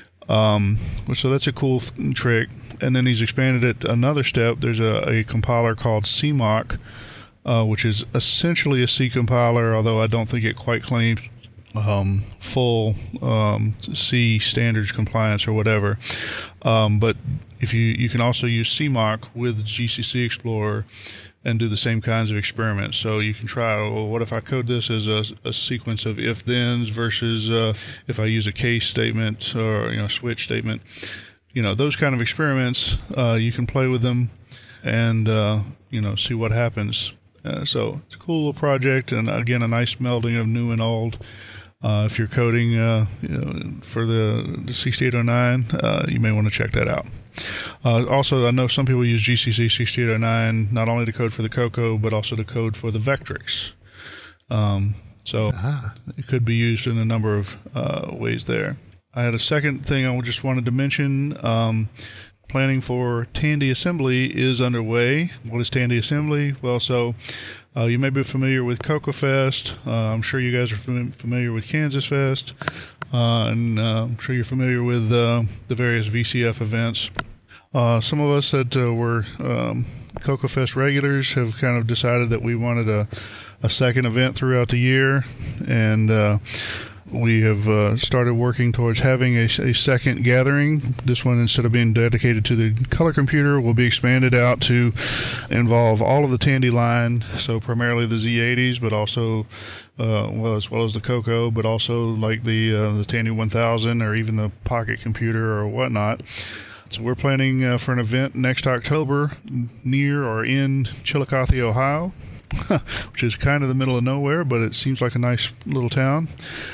Um, so that's a cool th- trick. And then he's expanded it another step. There's a, a compiler called C M O C, uh, which is essentially a C compiler, although I don't think it quite claims um, full um, C standards compliance or whatever. Um, but if you you can also use C M O C with G C C Explorer and do the same kinds of experiments. So you can try, well, what if I code this as a, a sequence of if-thens versus uh, if I use a case statement or you know switch statement. You know, those kind of experiments, uh, you can play with them and, uh, you know, see what happens. Uh, so it's a cool little project, and again, a nice melding of new and old. Uh, if you're coding uh, you know, for the, the sixty-eight oh nine, uh, you may want to check that out. Uh, also, I know some people use G C C sixty-eight oh nine not only to code for the Cocoa, but also to code for the Vectrix. Um, so ah. It could be used in a number of uh, ways there. I had a second thing I just wanted to mention. Um, planning for Tandy Assembly is underway. What is Tandy Assembly? Well, so uh, you may be familiar with CocoaFest. Uh, I'm sure you guys are fam- familiar with Kansas Fest. Uh, and uh, I'm sure you're familiar with uh, the various V C F events. Uh, some of us that uh, were um, CocoaFest regulars have kind of decided that we wanted a, a second event throughout the year. And uh, we have uh, started working towards having a, a second gathering. This one, instead of being dedicated to the Color Computer, will be expanded out to involve all of the Tandy line, so primarily the Z eighties, but also, uh, well, as well as the Cocoa, but also like the uh, the Tandy one thousand or even the Pocket Computer or whatnot. So we're planning uh, for an event next October near or in Chillicothe, Ohio, which is kind of the middle of nowhere, but it seems like a nice little town.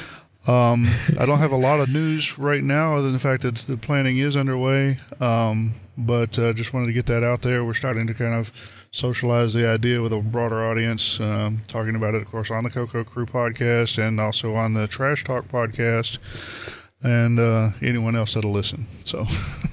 Um, I don't have a lot of news right now other than the fact that the planning is underway, um, but uh, just wanted to get that out there. We're starting to kind of socialize the idea with a broader audience, um, talking about it, of course, on the Cocoa Crew podcast and also on the Trash Talk podcast and uh, anyone else that'll listen. So,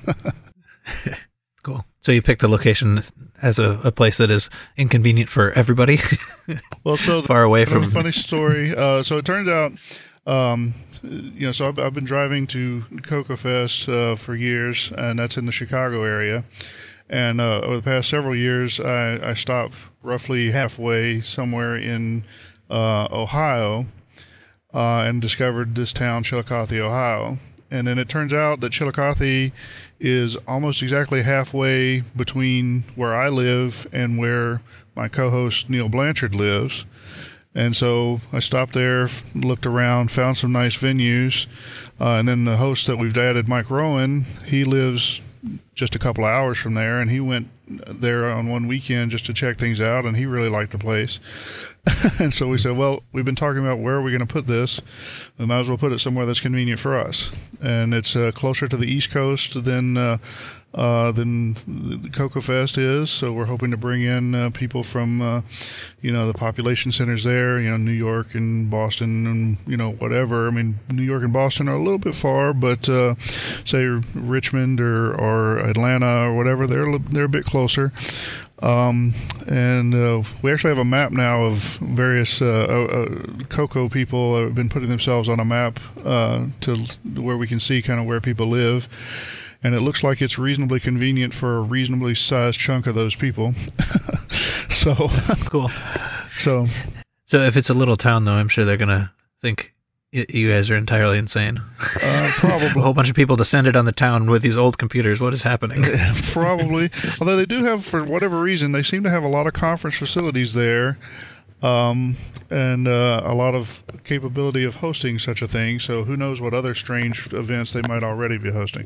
cool. So you picked a location as a, a place that is inconvenient for everybody. Well, so far away from. Funny story. Uh, so it turns out. Um, you know, so I've, I've been driving to CocoaFest uh, for years, and that's in the Chicago area. And uh, over the past several years, I, I stopped roughly halfway somewhere in uh, Ohio uh, and discovered this town, Chillicothe, Ohio. and then it turns out that Chillicothe is almost exactly halfway between where I live and where my co-host Neil Blanchard lives. And so I stopped there, looked around, found some nice venues, uh, and then the host that we've added, Mike Rowan, he lives just a couple of hours from there, and he went there on one weekend just to check things out, and he really liked the place. And so we said, well, we've been talking about where are we going to put this. We might as well put it somewhere that's convenient for us. And it's uh, closer to the East Coast than uh, uh, than the Cocoa Fest is. So we're hoping to bring in uh, people from, uh, you know, the population centers there, you know, New York and Boston and, you know, whatever. I mean, New York and Boston are a little bit far, but uh, say Richmond or, or Atlanta or whatever, they're, they're a bit closer. Um, and uh, we actually have a map now of various uh, uh, cocoa people have been putting themselves on a map uh, to where we can see kind of where people live. And it looks like it's reasonably convenient for a reasonably sized chunk of those people. So Cool. So So if it's a little town, though, I'm sure they're going to think y- you guys are entirely insane. uh, probably. A whole bunch of people descended on the town with these old computers. What is happening? Probably. Although they do have, for whatever reason, they seem to have a lot of conference facilities there, um, and uh, a lot of capability of hosting such a thing. So who knows what other strange events they might already be hosting.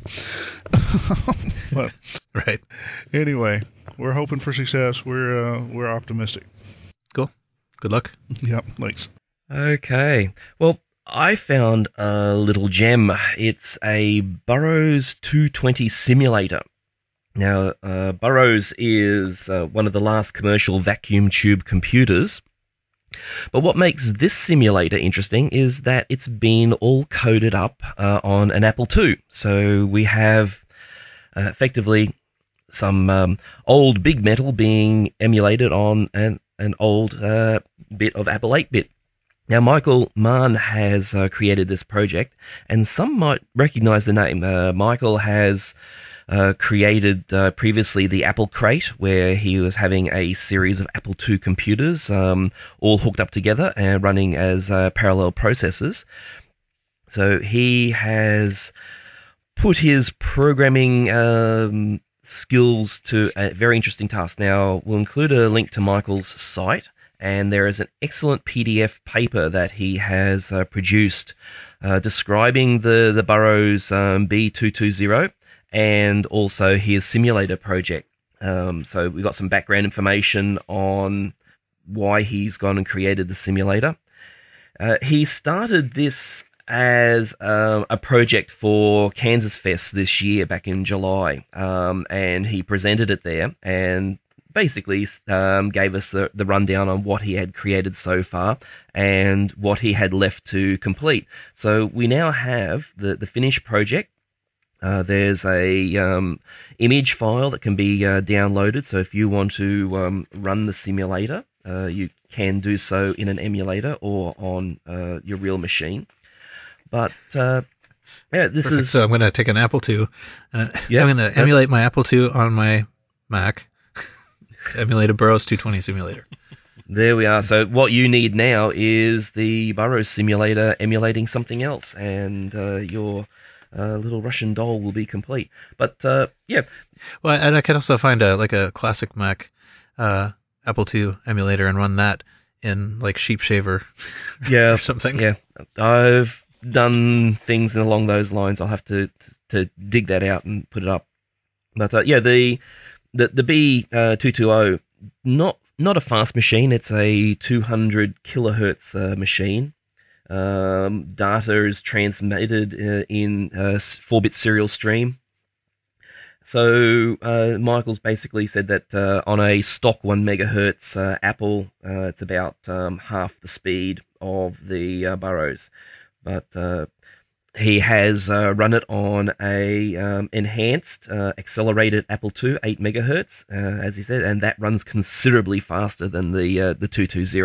But Right. anyway, we're hoping for success. We're uh, we're optimistic. Cool. Good luck. Yep. Thanks. Okay. Well, I found a little gem. It's a Burroughs two twenty simulator. Now, uh, Burroughs is uh, one of the last commercial vacuum tube computers. But what makes this simulator interesting is that it's been all coded up uh, on an Apple two. So we have uh, effectively some um, old Big Metal being emulated on an, an old uh, bit of Apple eight bit. Now, Michael Mann has uh, created this project, and some might recognize the name. Uh, Michael has uh, created uh, previously the Apple Crate, where he was having a series of Apple two computers um, all hooked up together and running as uh, parallel processors. So he has put his programming um, skills to a very interesting task. Now, we'll include a link to Michael's site, and there is an excellent P D F paper that he has uh, produced uh, describing the, the Burroughs um, B two twenty and also his simulator project. Um, so we've got some background information on why he's gone and created the simulator. Uh, he started this as uh, a project for Kansas Fest this year, back in July, um, and he presented it there and basically um, gave us the, the rundown on what he had created so far and what he had left to complete. So we now have the, the finished project. Uh, there's a um, image file that can be uh, downloaded, so if you want to um, run the simulator, uh, you can do so in an emulator or on uh, your real machine. But uh, yeah, this Perfect. is So I'm going to take an Apple two. Uh, Yeah, I'm going to yeah. emulate my Apple two on my Mac. to emulate a Burroughs two twenty simulator. There we are. So what you need now is the Burroughs simulator emulating something else, and uh, your uh, little Russian doll will be complete. But uh, yeah, Well, and I can also find a like a classic Mac uh, Apple two emulator and run that in like Sheep Shaver yeah, or something. yeah. I've done things along those lines. I'll have to to dig that out and put it up. But uh, yeah, the the the B two twenty, not not a fast machine. It's a two hundred kilohertz uh, machine. Um, data is transmitted uh, in a four-bit serial stream. So uh, Michael's basically said that uh, on a stock one megahertz uh, Apple, uh, it's about um, half the speed of the uh, Burroughs, but uh, he has uh, run it on a um, enhanced, uh, accelerated Apple two, eight megahertz, uh, as he said, and that runs considerably faster than the uh, the two twenty.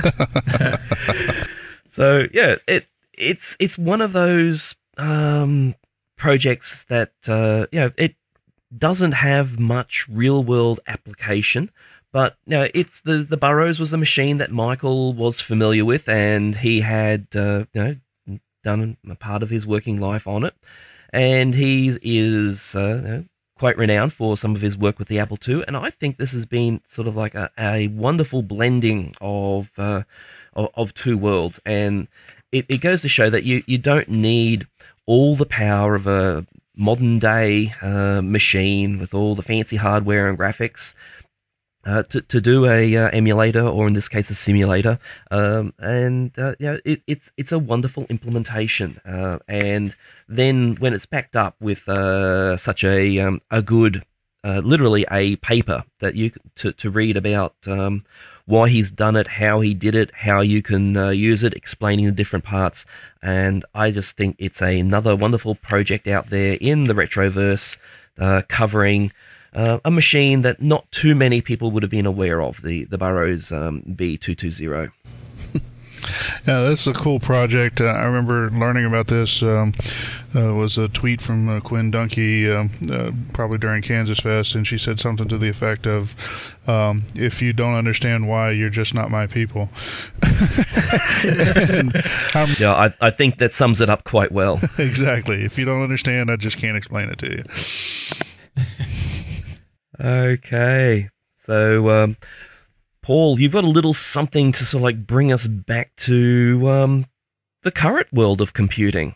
So yeah, it it's it's one of those um, projects that uh, you know, it doesn't have much real world application, but you know, it's the the Burroughs was a machine that Michael was familiar with, and he had uh, you know done a part of his working life on it, and he is uh, you know, quite renowned for some of his work with the Apple two, and I think this has been sort of like a, a wonderful blending of, uh, of of two worlds, and it, it goes to show that you, you don't need all the power of a modern-day uh, machine with all the fancy hardware and graphics uh, to, to do a uh, emulator, or in this case a simulator, um, and uh, yeah, it, it's it's a wonderful implementation, uh, and then when it's backed up with uh, such a um, a good, uh, literally a paper that you to to read about um, why he's done it, how he did it, how you can uh, use it, explaining the different parts, and I just think it's a, another wonderful project out there in the Retroverse, uh, covering uh, a machine that not too many people would have been aware of, the the Burroughs um, B two twenty. Yeah, that's a cool project. Uh, I remember learning about this. Um, uh, was a tweet from uh, Quinn Dunkey, um, uh, probably during Kansas Fest, and she said something to the effect of, um, "If you don't understand why, you're just not my people." Yeah, I, I think that sums it up quite well. Exactly. If you don't understand, I just can't explain it to you. Okay, so. Um, Paul, you've got a little something to sort of like bring us back to um, the current world of computing.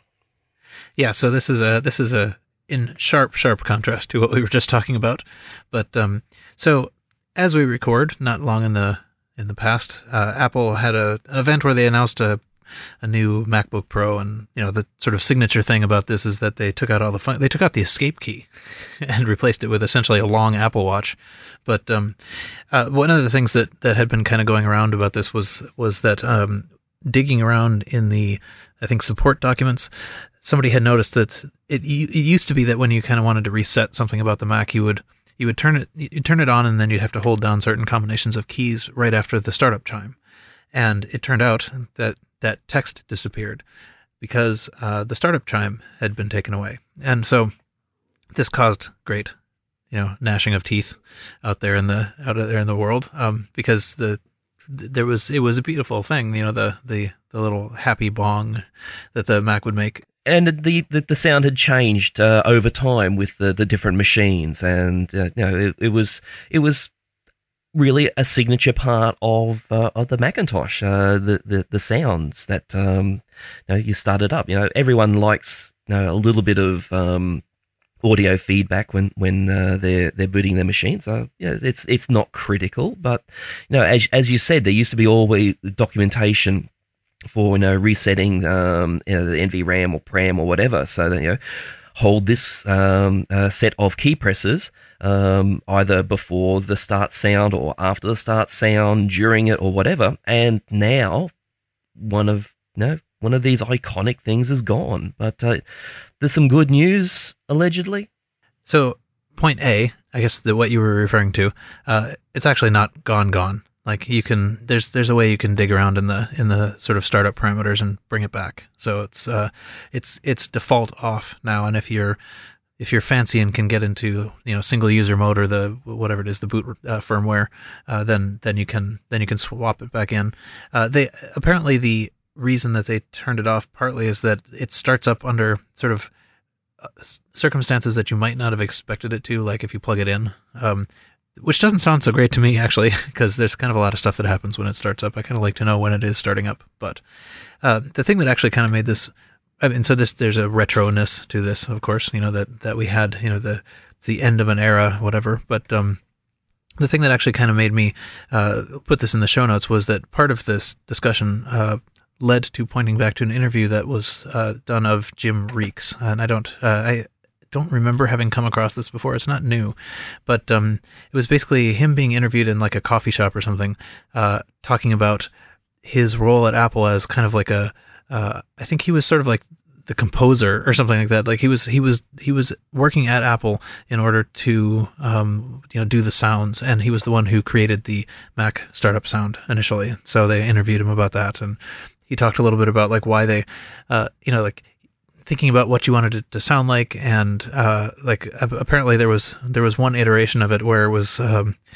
Yeah, so this is a this is a in sharp sharp contrast to what we were just talking about. But um, so as we record, not long in the in the past, uh, Apple had a an event where they announced a a new MacBook Pro, and you know the sort of signature thing about this is that they took out all the fun- they took out the escape key and replaced it with essentially a long Apple Watch. But um, uh, one of the things that, that had been kind of going around about this was was that um, digging around in the I think support documents, somebody had noticed that it it used to be that when you kind of wanted to reset something about the Mac, you would you would turn it you turn it on, and then you'd have to hold down certain combinations of keys right after the startup chime, and it turned out that that text disappeared because uh, the startup chime had been taken away. And so this caused great, you know, gnashing of teeth out there in the out there in the world, um, because the there was it was a beautiful thing, you know, the the the little happy bong that the Mac would make. And the, the the sound had changed uh, over time with the, the different machines, and uh, you know it, it was it was really a signature part of uh, of the Macintosh, uh, the, the the sounds that um, you know you started up. You know, everyone likes you know a little bit of um, audio feedback when when uh, they're they're booting their machine. So yeah, it's it's not critical, but you know, as as you said, there used to be always documentation for you know resetting um, you know, the N V RAM or PRAM or whatever. So that you know. Hold this um, uh, set of key presses um, either before the start sound or after the start sound, during it or whatever. And now one of you know, one of these iconic things is gone. But uh, there's some good news allegedly. So point A, I guess the, what you were referring to, uh, it's actually not gone gone. Like you can, there's there's a way you can dig around in the in the sort of startup parameters and bring it back. So it's uh it's it's default off now, and if you're if you're fancy and can get into you know single user mode or the whatever it is the boot uh, firmware, uh, then then you can then you can swap it back in. Uh, they apparently the reason that they turned it off partly is that it starts up under sort of circumstances that you might not have expected it to, like if you plug it in. Um, Which doesn't sound so great to me, actually, because there's kind of a lot of stuff that happens when it starts up. I kind of like to know when it is starting up. But uh, the thing that actually kind of made this, I mean, so this there's a retro-ness to this, of course, you know, that, that we had, you know, the the end of an era, whatever. But um, the thing that actually kind of made me uh, put this in the show notes was that part of this discussion uh, led to pointing back to an interview that was uh, done of Jim Reeks. And I don't, uh, I. don't remember having come across this before. It's not new, but um, it was basically him being interviewed in like a coffee shop or something, uh, talking about his role at Apple as kind of like a, uh, I think he was sort of like the composer or something like that. Like he was, he was, he was working at Apple in order to, um, you know, do the sounds, and he was the one who created the Mac startup sound initially. So they interviewed him about that, and he talked a little bit about like why they, uh, you know, like. Thinking about what you wanted it to sound like, and uh, like apparently there was there was one iteration of it where it was um,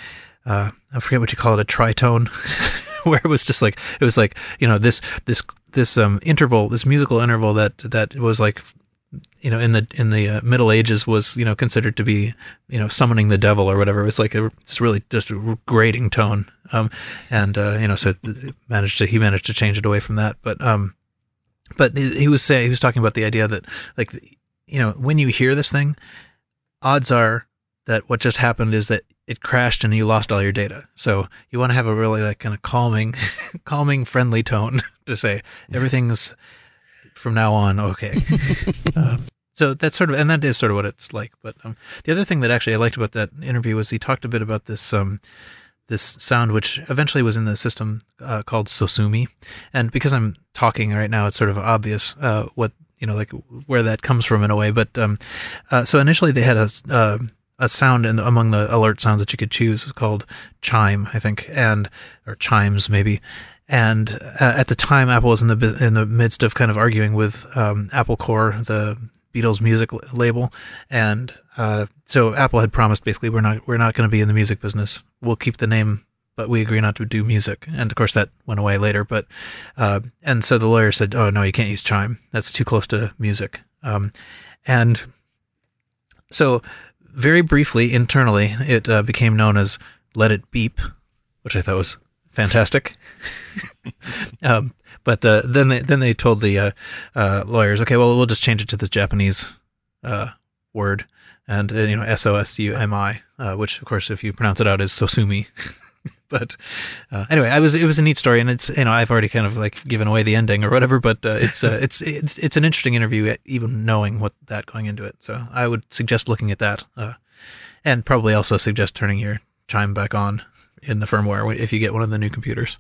uh, I forget what you call it, a tritone, where it was just like it was like you know this this this um interval, this musical interval that that was like you know in the in the uh, Middle Ages was you know considered to be you know summoning the devil or whatever. It was like a, it's really just a grating tone, um, and uh, you know so it managed to he managed to change it away from that, but um. But he was saying he was talking about the idea that, like, you know, when you hear this thing, odds are that what just happened is that it crashed and you lost all your data. So you want to have a really like kind of calming, calming, friendly tone to say everything's from now on okay. um, so that's sort of, and that is sort of what it's like. But um, the other thing that actually I liked about that interview was he talked a bit about this. Um, this sound, which eventually was in the system uh, called Sosumi. And because I'm talking right now, it's sort of obvious uh, what, you know, like where that comes from in a way. But um, uh, so initially they had a, uh, a sound in, among the alert sounds that you could choose called chime, I think, and or chimes maybe. And uh, at the time, Apple was in the in the midst of kind of arguing with um, Apple Corps, the Beatles music l- label, and uh, so Apple had promised basically we're not we're not going to be in the music business. We'll keep the name, but we agree not to do music. And of course that went away later. But uh, and so the lawyer said, oh no, you can't use chime. That's too close to music. Um, and so very briefly internally, it uh, became known as Let It Beep, which I thought was fantastic. um, but uh, then they then they told the uh, uh, lawyers, okay, well we'll just change it to this Japanese uh, word, and uh, you know S O S U M I, uh, which of course if you pronounce it out is Sosumi. But uh, anyway, I was it was a neat story, and it's you know I've already kind of like given away the ending or whatever, but uh, it's uh, it's it's it's an interesting interview, even knowing what that going into it. So I would suggest looking at that, uh, and probably also suggest turning your chime back on in the firmware if you get one of the new computers.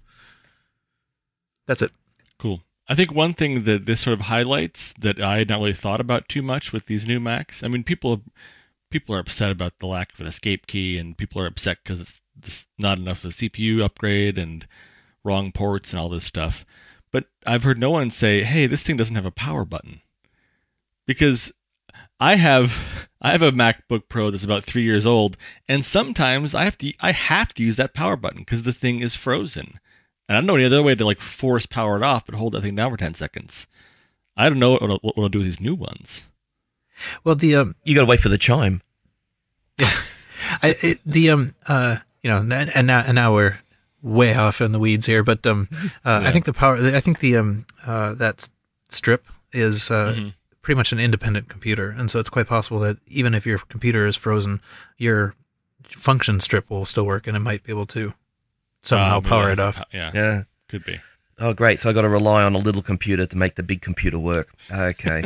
That's it. Cool. I think one thing that this sort of highlights that I had not really thought about too much with these new Macs. I mean, people people are upset about the lack of an escape key, and people are upset because it's not enough of a C P U upgrade and wrong ports and all this stuff. But I've heard no one say, "Hey, this thing doesn't have a power button," because I have I have a MacBook Pro that's about three years old, and sometimes I have to I have to use that power button because the thing is frozen, and I don't know any other way to like force power it off but hold that thing down for ten seconds. I don't know what I'll, what I'll do with these new ones. Well, the um, You got to wait for the chime. yeah, I, it, the um, uh, you know, and now and now we're way off in the weeds here, but um, uh, Yeah. I think the power, I think the um, uh, that strip is uh. Mm-hmm. pretty much an independent computer, and so it's quite possible that even if your computer is frozen, your function strip will still work, and it might be able to somehow Uh, maybe power it that's off. a- Yeah, Yeah. could be. Oh, great. So I got to rely on a little computer to make the big computer work. Okay.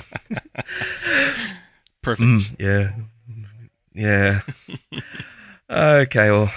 Perfect. Mm, yeah. Yeah. Okay, well,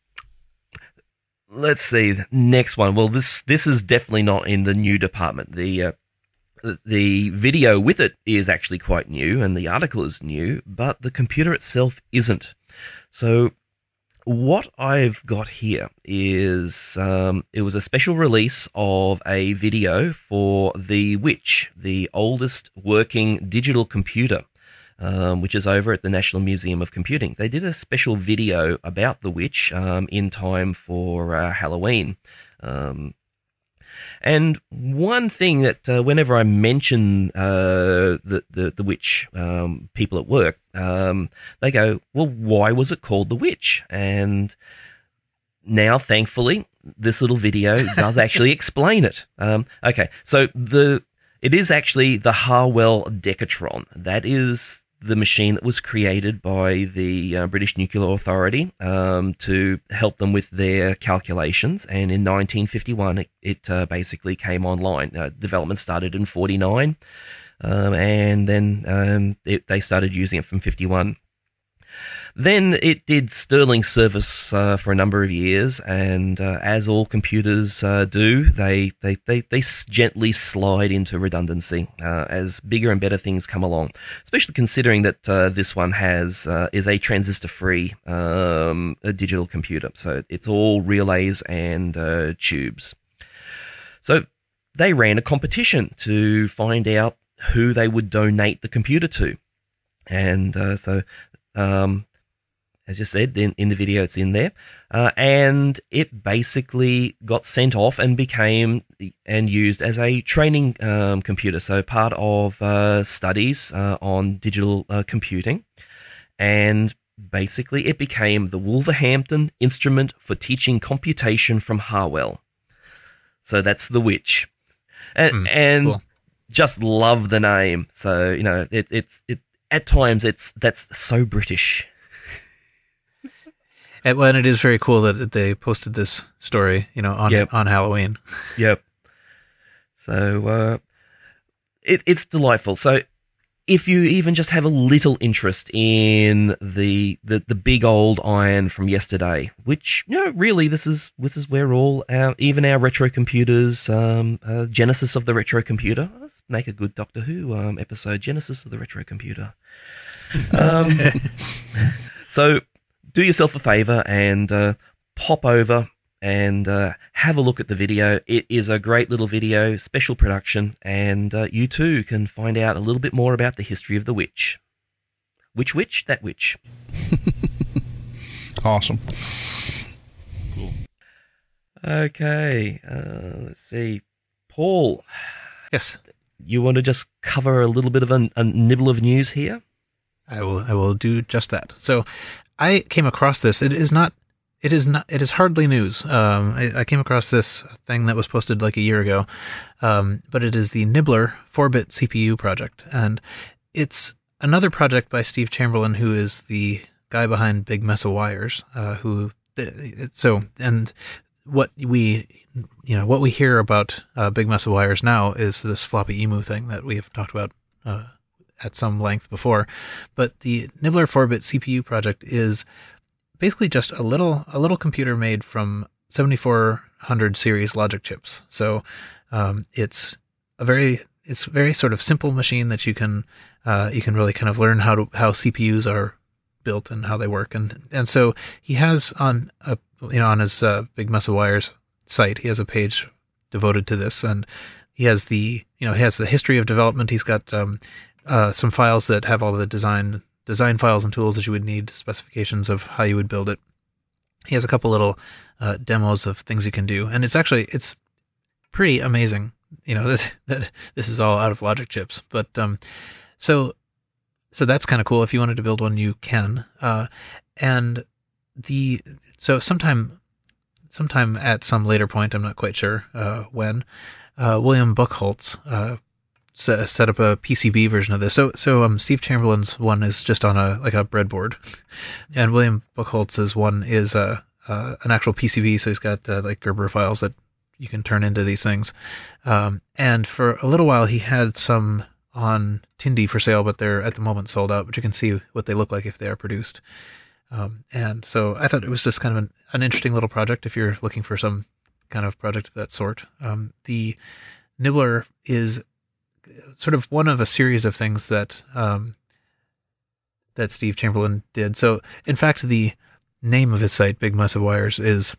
let's see. Next one. Well, this this is definitely not in the new department. The uh, the video with it is actually quite new, and the article is new, but the computer itself isn't. So what I've got here is um, it was a special release of a video for the Witch, the oldest working digital computer, um, which is over at the National Museum of Computing. They did a special video about the Witch um, in time for uh, Halloween. Um, and one thing that uh, whenever I mention uh, the, the, the Witch, um, people at work, um, they go, well, why was it called the Witch? And now, thankfully, this little video does actually explain it. Um, okay, so the it is actually the Harwell Decatron. That is the machine that was created by the uh, British Nuclear Authority um, to help them with their calculations. And in nineteen fifty-one, it, it uh, basically came online. Uh, development started in forty-nine, um, and then um, it, they started using it from fifty-one. Then it did sterling service uh, for a number of years, and uh, as all computers uh, do, they, they, they, they gently slide into redundancy uh, as bigger and better things come along, especially considering that uh, this one has uh, is a transistor-free um, a digital computer, so it's all relays and uh, tubes. So they ran a competition to find out who they would donate the computer to, and uh, so... Um, as you said, in, in the video it's in there. Uh, and it basically got sent off and became and used as a training um, computer, so part of uh, studies uh, on digital uh, computing. And basically it became the Wolverhampton Instrument for Teaching Computation from Harwell. So that's the Witch. And, Mm, and cool. just love the name. So, you know, it, it's it, at times it's that's so British. And, well, and it is very cool that they posted this story, you know, on Yep. on Halloween. Yep. So uh, it, it's delightful. So if you even just have a little interest in the, the the big old iron from yesterday, which, you know, really this is this is where all our even our retro computers, um, uh, Genesis of the retro computer. Let's make a good Doctor Who um, episode, Genesis of the retro computer. Um, so do yourself a favor and uh, pop over and uh, have a look at the video. It is a great little video, special production, and uh, you too can find out a little bit more about the history of the witch. Which witch? That witch. Awesome. Cool. Okay, uh, let's see. Paul, Yes, you want to just cover a little bit of a, a nibble of news here? I will. I will do just that. So, I came across this. It is not. It is not. It is hardly news. Um, I, I came across this thing that was posted like a year ago, um, but it is the Nibbler four-bit C P U project, and it's another project by Steve Chamberlain, who is the guy behind Big Mess of Wires. Uh, who so and what we you know what we hear about uh, Big Mess of Wires now is this floppy emu thing that we have talked about uh, at some length before, but the Nibbler four-bit C P U project is basically just a little a little computer made from seventy-four hundred series logic chips. So um, it's a very it's a very sort of simple machine that you can uh, you can really kind of learn how to how C P Us are built and how they work. And and so he has on a you know on his uh, Big Mess of Wires site, he has a page devoted to this, and he has the you know he has the history of development. He's got um, uh, some files that have all the design design files and tools that you would need, specifications of how you would build it. He has a couple little uh, demos of things you can do, and it's actually it's pretty amazing. You know that, that this is all out of logic chips, but um, so so that's kind of cool. If you wanted to build one, you can. Uh, and the so sometime sometime at some later point, I'm not quite sure uh, when, uh, William Buchholz uh, set, set up a P C B version of this. So so um, Steve Chamberlain's one is just on a like a breadboard, and William Buchholz's one is a uh, an actual P C B. So he's got uh, like Gerber files that you can turn into these things. Um, and for a little while, he had some on Tindy for sale, but they're at the moment sold out. But you can see what they look like if they are produced. Um, and so I thought it was just kind of an, an interesting little project if you're looking for some kind of project of that sort. Um, the Nibbler is sort of one of a series of things that um, that Steve Chamberlain did. So, in fact, the name of his site, Big Mess of Wires, is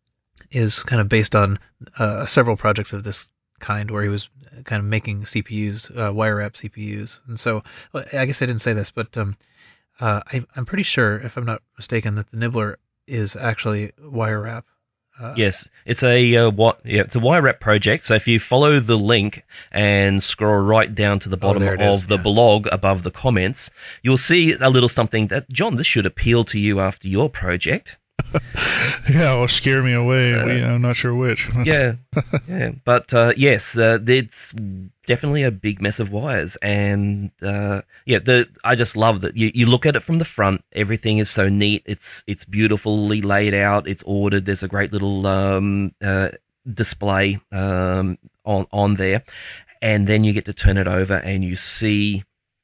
is kind of based on uh, several projects of this kind where he was kind of making C P Us, uh, wire wrap C P Us. And so, well, I guess I didn't say this, but um, uh, I, I'm pretty sure, if I'm not mistaken, that the Nibbler is actually wire wrap. Uh, Yes, it's a uh, what? Yeah, it's a wire wrap project. So if you follow the link and scroll right down to the bottom there it of is, the yeah. blog above the comments, you'll see a little something that, John, this should appeal to you after your project. Yeah, well, scare me away. Uh, we, I'm not sure which. Yeah, yeah. But uh, yes, uh, it's definitely a big mess of wires, and uh, yeah, the I just love that you, you look at it from the front. Everything is so neat. It's it's beautifully laid out. It's ordered. There's a great little um, uh, display um, on on there, and then you get to turn it over, and you see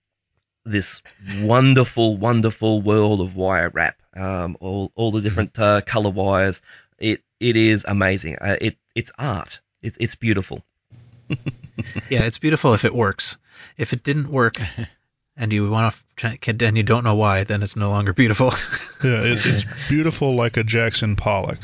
this wonderful, wonderful world of wire wrap. Um, all all the different uh, color wires. It it is amazing. Uh, it it's art. It, it's beautiful. Yeah, it's beautiful if it works. If it didn't work, and you want to, and you don't know why, then it's no longer beautiful. Yeah, it, it's beautiful like a Jackson Pollock.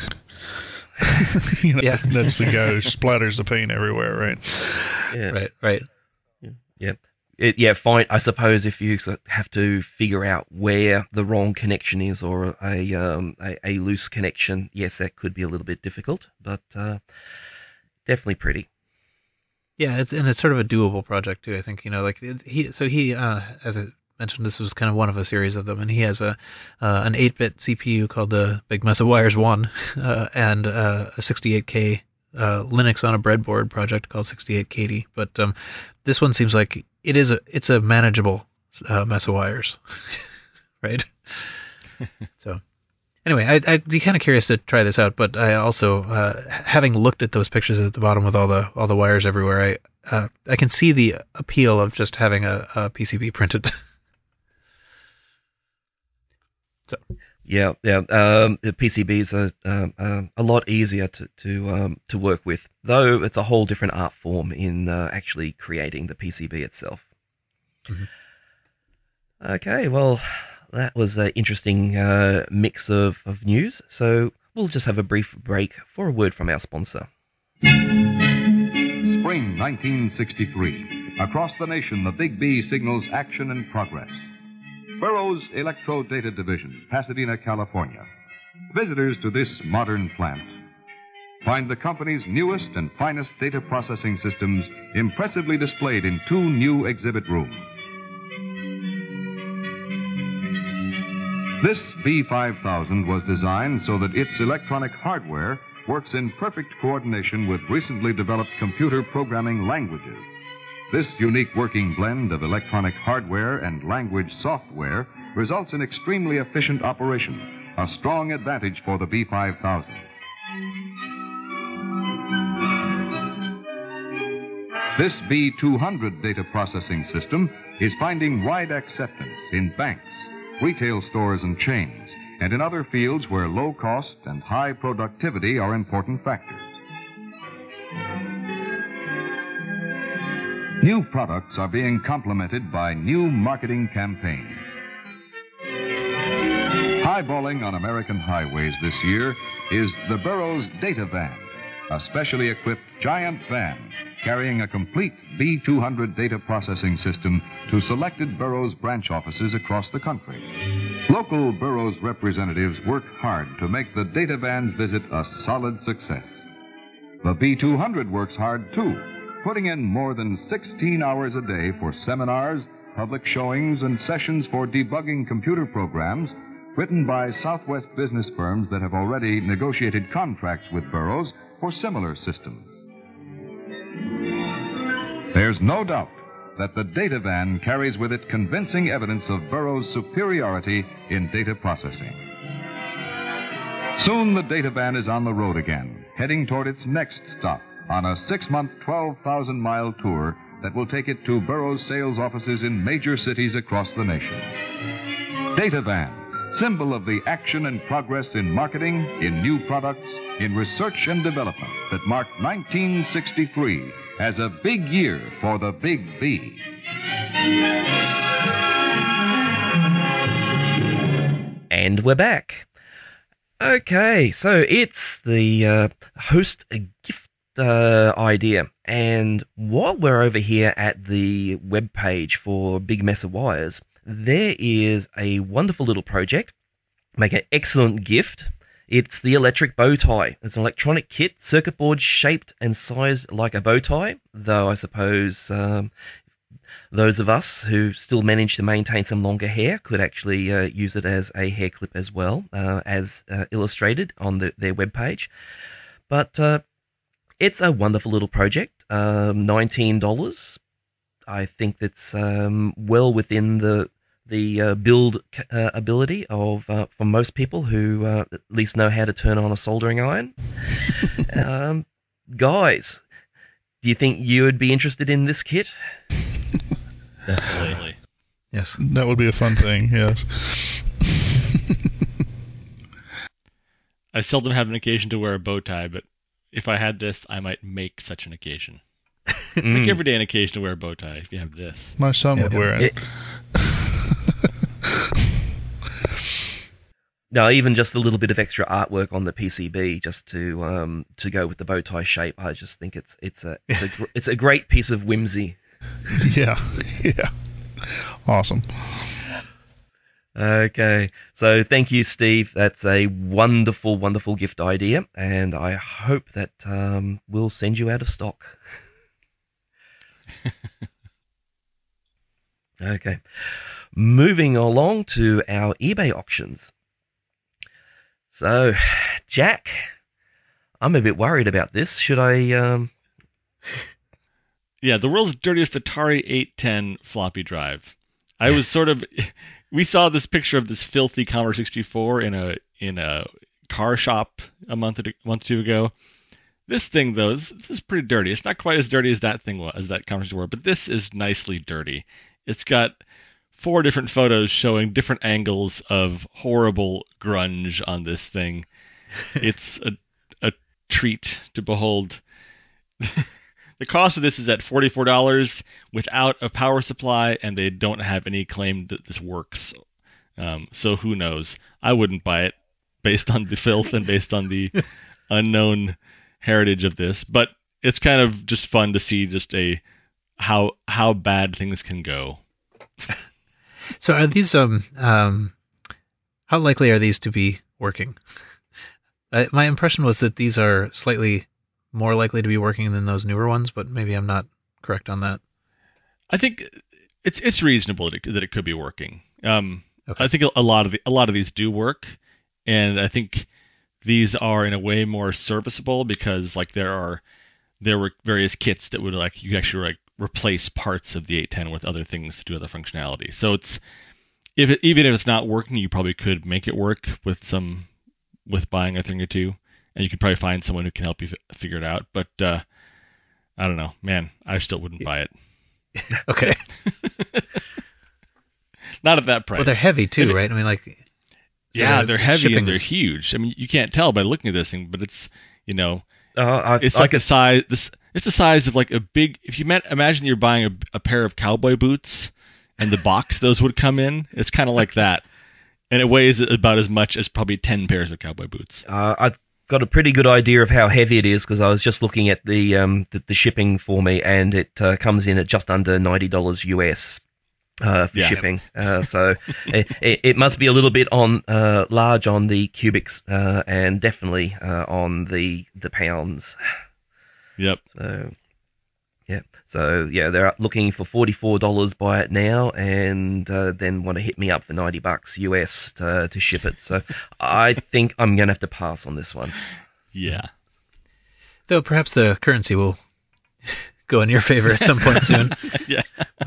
You know, Yeah. That's the guy who splatters the paint everywhere, right? Yeah. Right, right. Yeah. it, yeah, fine. I suppose if you sort of have to figure out where the wrong connection is or a um, a, a loose connection, yes, that could be a little bit difficult, but uh, definitely pretty. Yeah, it's and it's sort of a doable project too. I think you know, like it, he. So he, uh, as I mentioned, this was kind of one of a series of them, and he has a uh, an eight-bit C P U called the Big Mess of Wires One, uh, and uh, a sixty-eight K uh, Linux on a breadboard project called sixty-eight Katie. But um, this one seems like it is a it's a manageable uh, mess of wires, right? So. Anyway, I'd, I'd be kind of curious to try this out, but I also, uh, having looked at those pictures at the bottom with all the all the wires everywhere, I uh, I can see the appeal of just having a, a P C B printed. So Yeah, yeah. Um, the P C Bs are um, um, a lot easier to to um, to work with, though it's a whole different art form in uh, actually creating the P C B itself. Mhm. Okay, well. That was an interesting uh, mix of, of news, so we'll just have a brief break for a word from our sponsor. Spring nineteen sixty-three. Across the nation, the Big B signals action and progress. Burroughs Electro Data Division, Pasadena, California. Visitors to this modern plant find the company's newest and finest data processing systems impressively displayed in two new exhibit rooms. This B five thousand was designed so that its electronic hardware works in perfect coordination with recently developed computer programming languages. This unique working blend of electronic hardware and language software results in extremely efficient operation, a strong advantage for the B five thousand. This B two hundred data processing system is finding wide acceptance in banks, retail stores and chains, and in other fields where low cost and high productivity are important factors. New products are being complemented by new marketing campaigns. Highballing on American highways this year is the Burroughs Data Van, a specially equipped giant van carrying a complete B two hundred data processing system to selected Burroughs branch offices across the country. Local Burroughs representatives work hard to make the data van's visit a solid success. The B two hundred works hard, too, putting in more than sixteen hours a day for seminars, public showings, and sessions for debugging computer programs written by Southwest business firms that have already negotiated contracts with Burroughs for similar systems. There's no doubt that the data van carries with it convincing evidence of Burroughs' superiority in data processing. Soon the data van is on the road again, heading toward its next stop on a six-month, twelve thousand mile tour that will take it to Burroughs sales offices in major cities across the nation. Data van, symbol of the action and progress in marketing, in new products, in research and development that marked nineteen sixty-three as a big year for the Big B. And we're back. Okay, so it's the uh, host a gift uh, idea. And while we're over here at the web page for Big Mess of Wires, there is a wonderful little project. Make an excellent gift. It's the electric bow tie. It's an electronic kit, circuit board shaped and sized like a bow tie, though I suppose um, those of us who still manage to maintain some longer hair could actually uh, use it as a hair clip as well, uh, as uh, illustrated on the, their webpage. But uh, it's a wonderful little project, um, nineteen dollars. I think that's um, well within the the uh, build uh, ability of uh, for most people who uh, at least know how to turn on a soldering iron. um, guys, do you think you would be interested in this kit? Definitely. Yes. That would be a fun thing, yes. I seldom have an occasion to wear a bow tie, but if I had this, I might make such an occasion. It's like every day an occasion to wear a bow tie if you have this. My son Yeah, would yeah. wear it. It- No, even just a little bit of extra artwork on the P C B, just to um, to go with the bow tie shape. I just think it's it's a it's a, gr- it's a great piece of whimsy. Yeah, yeah. Awesome. Okay, so thank you, Steve. That's a wonderful, wonderful gift idea, and I hope that um, we'll send you out of stock. Okay, moving along to our eBay auctions. So, Jack, I'm a bit worried about this. Should I... Um... Yeah, the world's dirtiest Atari eight ten floppy drive. I was sort of... We saw this picture of this filthy Commodore sixty-four in a in a car shop a month a month or two ago. This thing, though, this, this is pretty dirty. It's not quite as dirty as that thing was, as that Commodore sixty-four, but this is nicely dirty. It's got four different photos showing different angles of horrible grunge on this thing. It's a, a treat to behold. The cost of this is at forty-four dollars without a power supply, and they don't have any claim that this works. Um, so who knows? I wouldn't buy it based on the filth and based on the unknown heritage of this. But it's kind of just fun to see just a how how bad things can go. So are these um um how likely are these to be working? Uh, my impression was that these are slightly more likely to be working than those newer ones, but maybe I'm not correct on that. I think it's it's reasonable that it, that it could be working. Um, Okay. I think a lot of the, a lot of these do work, and I think these are in a way more serviceable because like there are there were various kits that would like you actually like replace parts of the eight ten with other things to do other functionality. So it's if it, even if it's not working, you probably could make it work with some with buying a thing or two, and you could probably find someone who can help you f- figure it out. But uh, I don't know, man, I still wouldn't buy it. Okay. Not at that price. Well, they're heavy too, If it- right? I mean, like. so Yeah, the they're heavy and shipping's- they're huge. I mean, you can't tell by looking at this thing, but it's you know, Uh, I, it's I like could a size. This it's the size of like a big. If you met, imagine you're buying a, a pair of cowboy boots, and the box those would come in. It's kind of like that, and it weighs about as much as probably ten pairs of cowboy boots. Uh, I've got a pretty good idea of how heavy it is because I was just looking at the um, the, the shipping for me, and it uh, comes in at just under ninety dollars U S uh, for Yeah. shipping. Uh, so it, it, it must be a little bit on uh, large on the cubics uh, and definitely uh, on the the pounds. Yep. So yeah, so yeah, they're looking for forty-four dollars. Buy it now, and uh, then want to hit me up for ninety bucks U S to to ship it. So I think I'm gonna have to pass on this one. Yeah. Though perhaps the currency will go in your favor at some point soon. Yeah.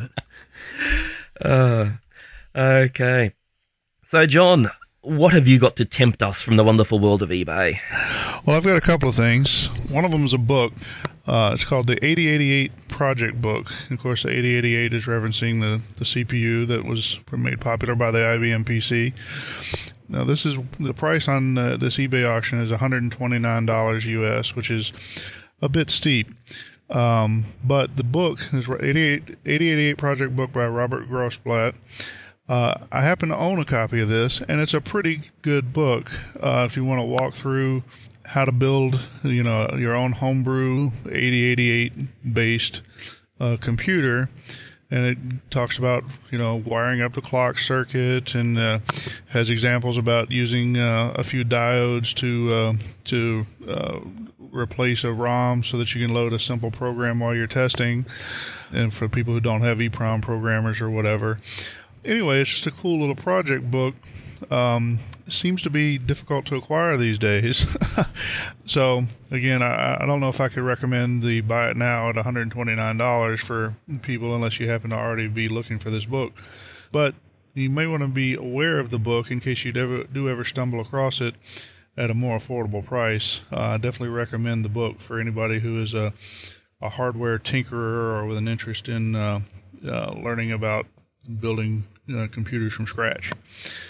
Uh, okay. So, John, what have you got to tempt us from the wonderful world of eBay? Well, I've got a couple of things. One of them is a book. Uh, it's called the eighty eighty-eight Project Book. Of course, the eighty eighty-eight is referencing the, the C P U that was made popular by the I B M P C. Now, this is the price on uh, this eBay auction is one hundred twenty-nine dollars U S, which is a bit steep. Um, but the book is eighty eighty-eight Project Book by Robert Grossblatt. Uh, I happen to own a copy of this, and it's a pretty good book uh, if you want to walk through how to build, you know, your own homebrew eighty eighty-eight based uh, computer. And it talks about, you know, wiring up the clock circuit, and uh, has examples about using uh, a few diodes to uh, to uh, replace a ROM so that you can load a simple program while you're testing, and for people who don't have EEPROM programmers or whatever. Anyway, it's just a cool little project book. Um, seems to be difficult to acquire these days. So, again, I, I don't know if I could recommend the buy it now at one hundred twenty-nine dollars for people unless you happen to already be looking for this book. But you may want to be aware of the book in case you ever, do ever stumble across it at a more affordable price. Uh, I definitely recommend the book for anybody who is a, a hardware tinkerer or with an interest in uh, uh, learning about building uh, computers from scratch.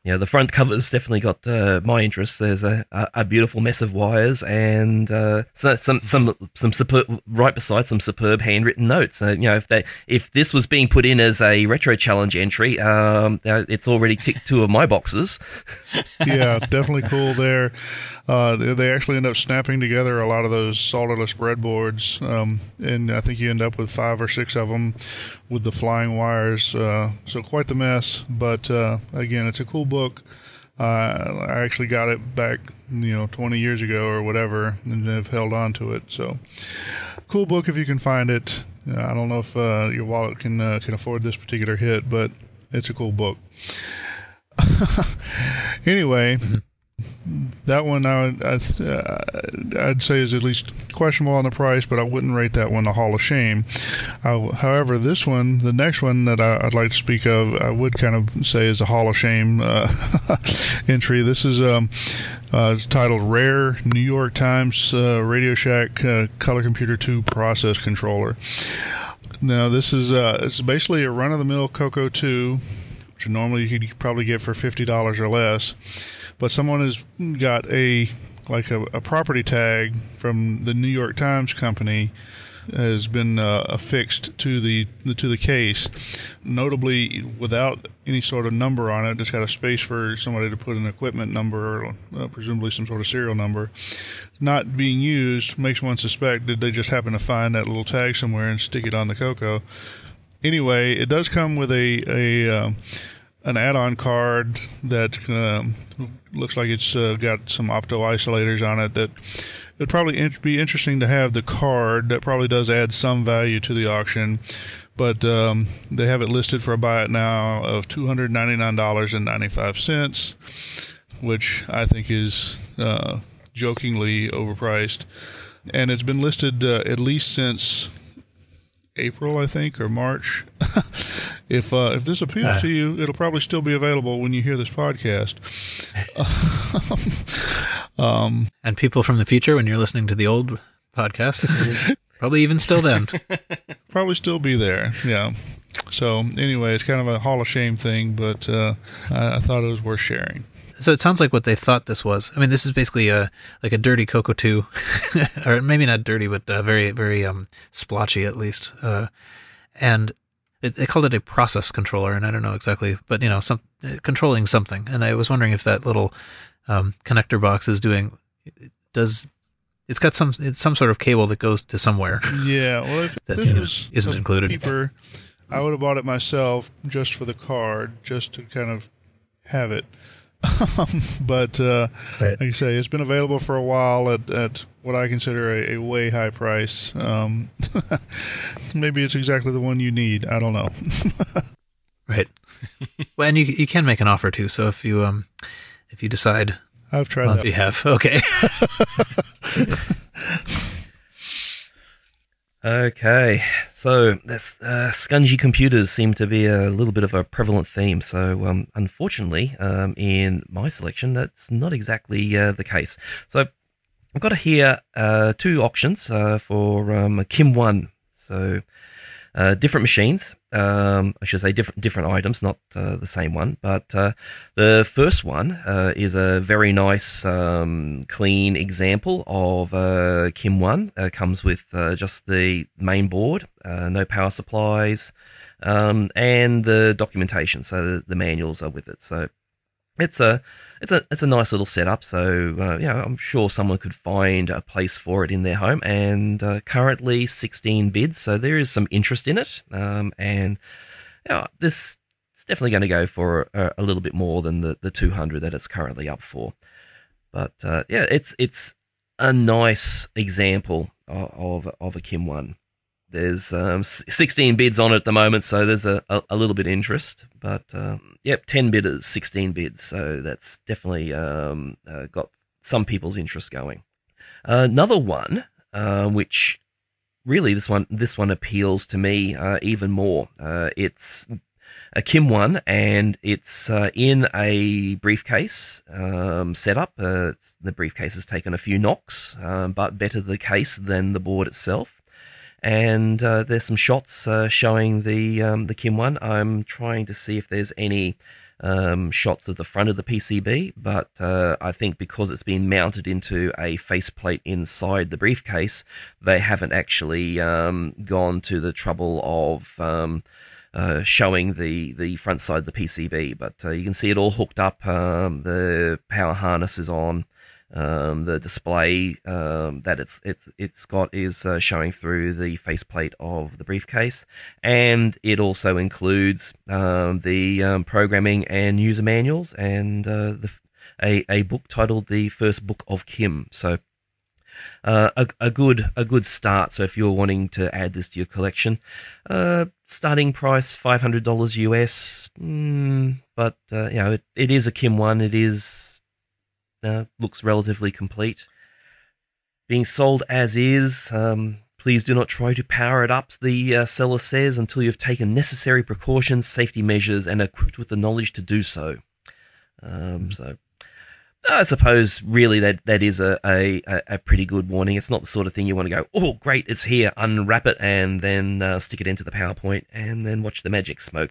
you know, the front cover's definitely got uh, my interest. There's a, a, a beautiful mess of wires and uh, so, some some some superb, right beside some superb handwritten notes. Uh, you know, if they if this was being put in as a retro challenge entry, um, uh, it's already ticked two of my boxes. Yeah, definitely cool there. Uh, they, they actually end up snapping together a lot of those solderless breadboards, um, and I think you end up with five or six of them with the flying wires. Uh, so quite the mess, but uh, again, it's a cool book. Uh, I actually got it back, you know, twenty years ago or whatever, and have held on to it. So, cool book if you can find it. Uh, I don't know if uh, your wallet can uh, can afford this particular hit, but it's a cool book. Anyway, that one I would, I'd, uh, I'd say is at least questionable on the price, but I wouldn't rate that one a Hall of Shame. Uh, however, this one, the next one that I, I'd like to speak of, I would kind of say is a Hall of Shame uh, entry. This is um, uh, it's titled Rare New York Times uh, Radio Shack uh, Color Computer two Process Controller. Now, this is uh, it's basically a run-of-the-mill Coco two, which normally you could probably get for fifty dollars or less. But someone has got a like a, a property tag from the New York Times company has been uh, affixed to the, the to the case, notably without any sort of number on it. Just got a space for somebody to put an equipment number, or uh, presumably some sort of serial number. Not being used makes one suspect did they just happen to find that little tag somewhere and stick it on the Coco. Anyway, it does come with a a uh, an add-on card that um, looks like it's uh, got some opto isolators on it. That it'd probably in- be interesting to have the card. That probably does add some value to the auction, but um, they have it listed for a buy it now of two hundred ninety-nine dollars and ninety-five cents, which I think is uh, jokingly overpriced, and it's been listed uh, at least since April, I think, or March. if uh, if this appeals uh, to you, it'll probably still be available when you hear this podcast. um, and people from the future, when you're listening to the old podcast, probably even still then. Probably still be there, yeah. So anyway, it's kind of a Hall of Shame thing, but uh, I, I thought it was worth sharing. So it sounds like what they thought this was. I mean, this is basically a like a dirty Coco two, or maybe not dirty, but uh, very, very um, splotchy at least. Uh, and it, they called it a process controller, and I don't know exactly, but you know, some uh, controlling something. And I was wondering if that little um, connector box is doing does. It's got some it's some sort of cable that goes to somewhere. Yeah, well, if that this you know, was isn't included. Cheaper, I would have bought it myself just for the card, just to kind of have it. but uh, right. like I say, it's been available for a while at, at what I consider a, a way high price. Um, maybe it's exactly the one you need. I don't know. Right. Well, and you you can make an offer too. So if you um if you decide, I've tried well, that. If you have, okay. Okay, so this, uh, scungy computers seem to be a little bit of a prevalent theme. So um, unfortunately, um, in my selection, that's not exactly uh, the case. So I've got here uh, two auctions uh, for um, Kim one. So uh, different machines. Um, I should say different different items, not uh, the same one. But uh, the first one uh, is a very nice, um, clean example of uh, Kim one. Uh, comes with uh, just the main board, uh, no power supplies, um, and the documentation. So the, the manuals are with it. So it's a it's a it's a nice little setup. So uh, yeah, I'm sure someone could find a place for it in their home. And uh, currently sixteen bids, so there is some interest in it. Um, and you know, this is definitely going to go for a, a little bit more than the, the two hundred that it's currently up for. But uh, yeah, it's it's a nice example of of, of a Kim one. There's um, sixteen bids on it at the moment, so there's a, a, a little bit of interest. But, um, yep, ten bidders, sixteen bids, so that's definitely um, uh, got some people's interest going. Uh, another one, uh, which really this one this one appeals to me uh, even more. Uh, it's a Kim one, and it's uh, in a briefcase um, setup. Uh, the briefcase has taken a few knocks, um, but better the case than the board itself. And uh, there's some shots uh, showing the um, the Kim one. I'm trying to see if there's any um, shots of the front of the P C B, but uh, I think because it's been mounted into a faceplate inside the briefcase, they haven't actually um, gone to the trouble of um, uh, showing the, the front side of the P C B. But uh, you can see it all hooked up. Um, the power harness is on. Um, the display um, that it's it's it's got is uh, showing through the faceplate of the briefcase, and it also includes um, the um, programming and user manuals and uh, the, a a book titled The First Book of Kim. So uh, a a good a good start. So if you're wanting to add this to your collection, uh, starting price five hundred dollars U S, mm, but uh, you know it, it is a Kim one. It is. Uh, looks relatively complete. Being sold as is. Um, please do not try to power it up, the uh, seller says, until you've taken necessary precautions, safety measures, and are equipped with the knowledge to do so. Um, so, I suppose really that that is a, a, a pretty good warning. It's not the sort of thing you want to go, oh great, it's here, unwrap it, and then uh, stick it into the PowerPoint, and then watch the magic smoke.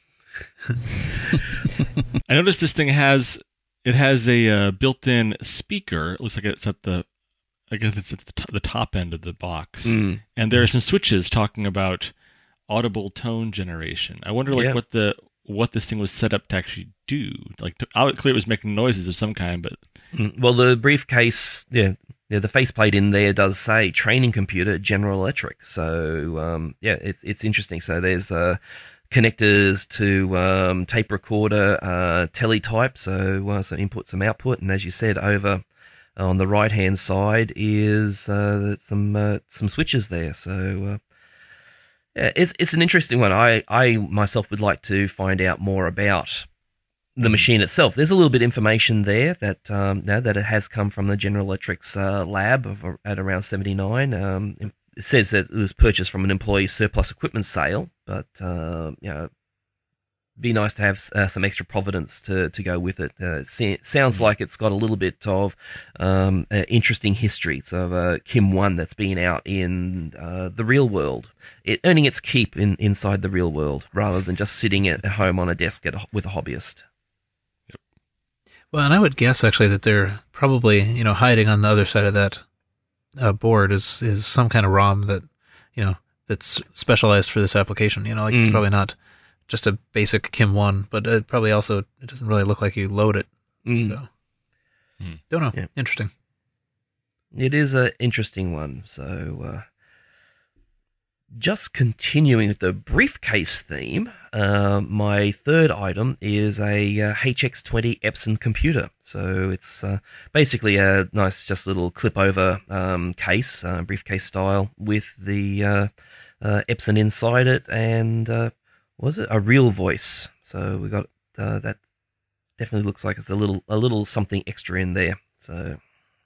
I noticed this thing has. It has a uh, built-in speaker. It looks like it's at the, I guess it's at the, t- the top end of the box. Mm. And there are some switches talking about audible tone generation. I wonder, like, Yeah. what the what this thing was set up to actually do. Like, to, I was clear it was making noises of some kind, but Mm, well, the briefcase, yeah, yeah, the faceplate in there does say training computer General Electric. So um, yeah, it's it's interesting. So there's uh, connectors to um, tape recorder, uh, teletype, so uh, some input, some output, and as you said, over on the right hand side is uh, some uh, some switches there. So uh, yeah, it's it's an interesting one. I I myself would like to find out more about the machine itself. There's a little bit of information there that um, now that it has come from the General Electric's uh, lab of, at around seventy-nine. Um, it says that it was purchased from an employee surplus equipment sale, but uh, you know, be nice to have uh, some extra provenance to, to go with it. Uh, it se- sounds like it's got a little bit of um, uh, interesting history. So uh, Kim one that's been out in uh, the real world, it earning its keep in inside the real world rather than just sitting at home on a desk at a, with a hobbyist. Well, and I would guess actually that they're probably, you know, hiding on the other side of that uh, board is is some kind of ROM that, you know, that's specialized for this application. You know, like Mm. it's probably not just a basic Kim one, but it probably also it doesn't really look like you load it. Mm. So Mm. don't know. Yeah. Interesting. It is an interesting one. So, uh, just continuing with the briefcase theme, uh, my third item is a uh, H X twenty Epson computer. So it's uh, basically a nice, just little clip-over um, case, uh, briefcase style, with the uh, uh, Epson inside it, and uh, was it a real voice? So we got uh, that. Definitely looks like it's a little, a little something extra in there. So.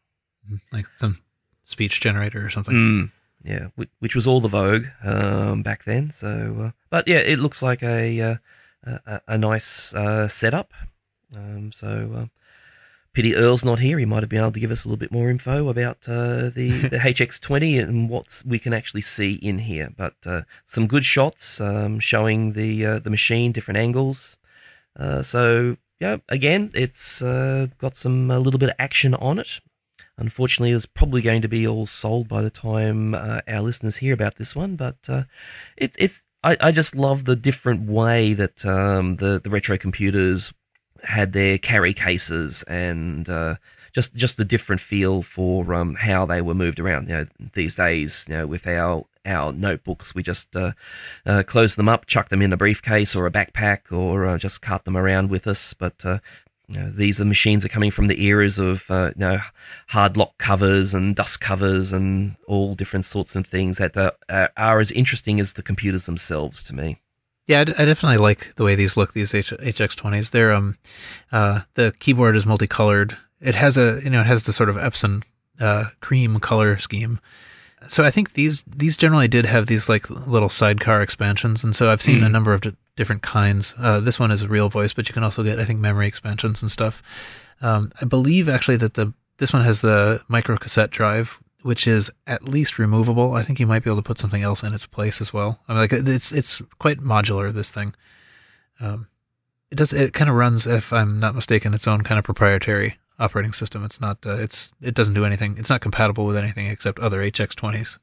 Like some speech generator or something. Mm, yeah, which, which was all the vogue um, back then. So, uh, but yeah, it looks like a uh, a, a nice uh, setup. Um, so, uh, pity Earl's not here. He might have been able to give us a little bit more info about uh, the, the H X twenty and what we can actually see in here. But uh, some good shots um, showing the uh, the machine, different angles. Uh, so, yeah, again, it's uh, got some a little bit of action on it. Unfortunately, it's probably going to be all sold by the time uh, our listeners hear about this one. But uh, it, it's I, I just love the different way that um, the the retro computers had their carry cases and uh, just just the different feel for um, how they were moved around. You know, these days, you know, with our our notebooks, we just uh, uh, close them up, chuck them in a briefcase or a backpack, or uh, just cart them around with us. But uh, You know, these are machines are coming from the eras of uh, you know, hard lock covers and dust covers and all different sorts of things that uh, are as interesting as the computers themselves to me. Yeah, I, d- I definitely like the way these look. These H- HX20s. They're um, uh, the keyboard is multicolored. It has a you know it has the sort of Epson uh, cream color scheme. So I think these these generally did have these like little sidecar expansions, and so I've seen Mm. a number of d- different kinds. Uh, this one is a real voice, but you can also get I think memory expansions and stuff. Um, I believe actually that the this one has the micro cassette drive, which is at least removable. I think you might be able to put something else in its place as well. I mean, like it's it's quite modular, this thing. Um, it does it kind of runs, if I'm not mistaken, its own kind of proprietary operating system. It's not uh, it's it doesn't do anything. It's not compatible with anything except other H X twenties.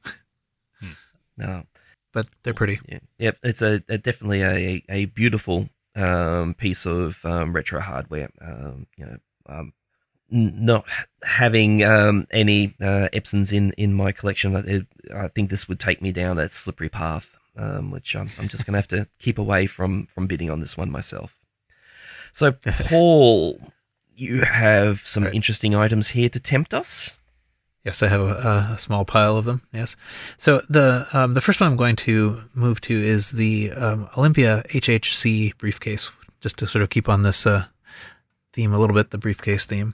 No. But they're pretty. Yeah, yep. It's a, a definitely a, a beautiful um, piece of um, retro hardware. Um, you know, um, n- not having um, any uh, Epsons in, in my collection, it, I think this would take me down a slippery path, um, which I'm, I'm just going to have to keep away from, from bidding on this one myself. So, Paul, you have some Right. interesting items here to tempt us. Yes, I have a, a small pile of them. Yes. So the um, the first one I'm going to move to is the um, Olympia H H C briefcase, just to sort of keep on this uh, theme a little bit, the briefcase theme.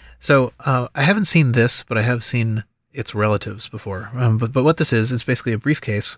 So uh, I haven't seen this, but I have seen its relatives before. Um, but but what this is, is basically a briefcase.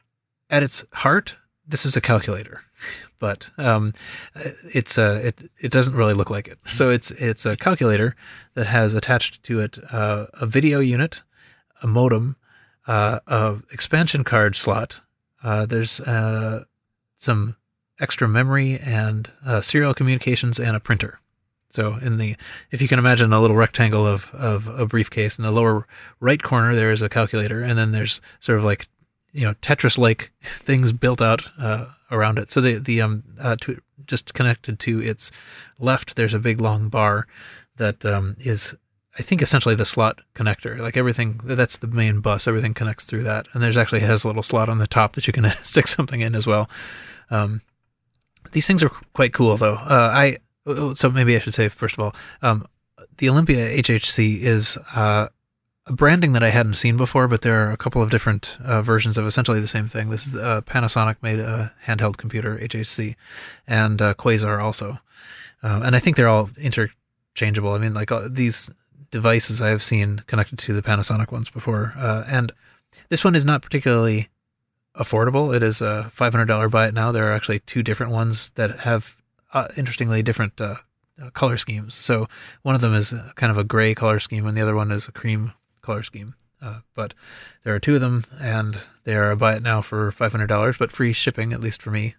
At its heart, this is a calculator, but um, it's a it it doesn't really look like it. So it's it's a calculator that has attached to it uh, a video unit, a modem, uh, a expansion card slot. Uh, there's uh, some extra memory and uh, serial communications and a printer. So in the if you can imagine a little rectangle of of a briefcase, in the lower right corner there is a calculator, and then there's sort of like, you know, Tetris-like things built out uh, around it. So the the um uh, to, just connected to its left, there's a big long bar that um, is, I think, essentially the slot connector. Like everything, that's the main bus. Everything connects through that, and there's actually has a little slot on the top that you can stick something in as well. Um, these things are quite cool, though. Uh, I so maybe I should say first of all, um, the Olympia H H C is uh, a branding that I hadn't seen before, but there are a couple of different uh, versions of essentially the same thing. This is uh, Panasonic made a handheld computer, H H C, and uh, Quasar also. Um, and I think they're all interchangeable. I mean, like uh, these devices I have seen connected to the Panasonic ones before. Uh, and this one is not particularly affordable. It is a five hundred dollars buy it now. There are actually two different ones that have, uh, interestingly, different uh, color schemes. So one of them is kind of a gray color scheme, and the other one is a cream color scheme. Uh, but there are two of them, and they are a buy it now for five hundred dollars, but free shipping, at least for me.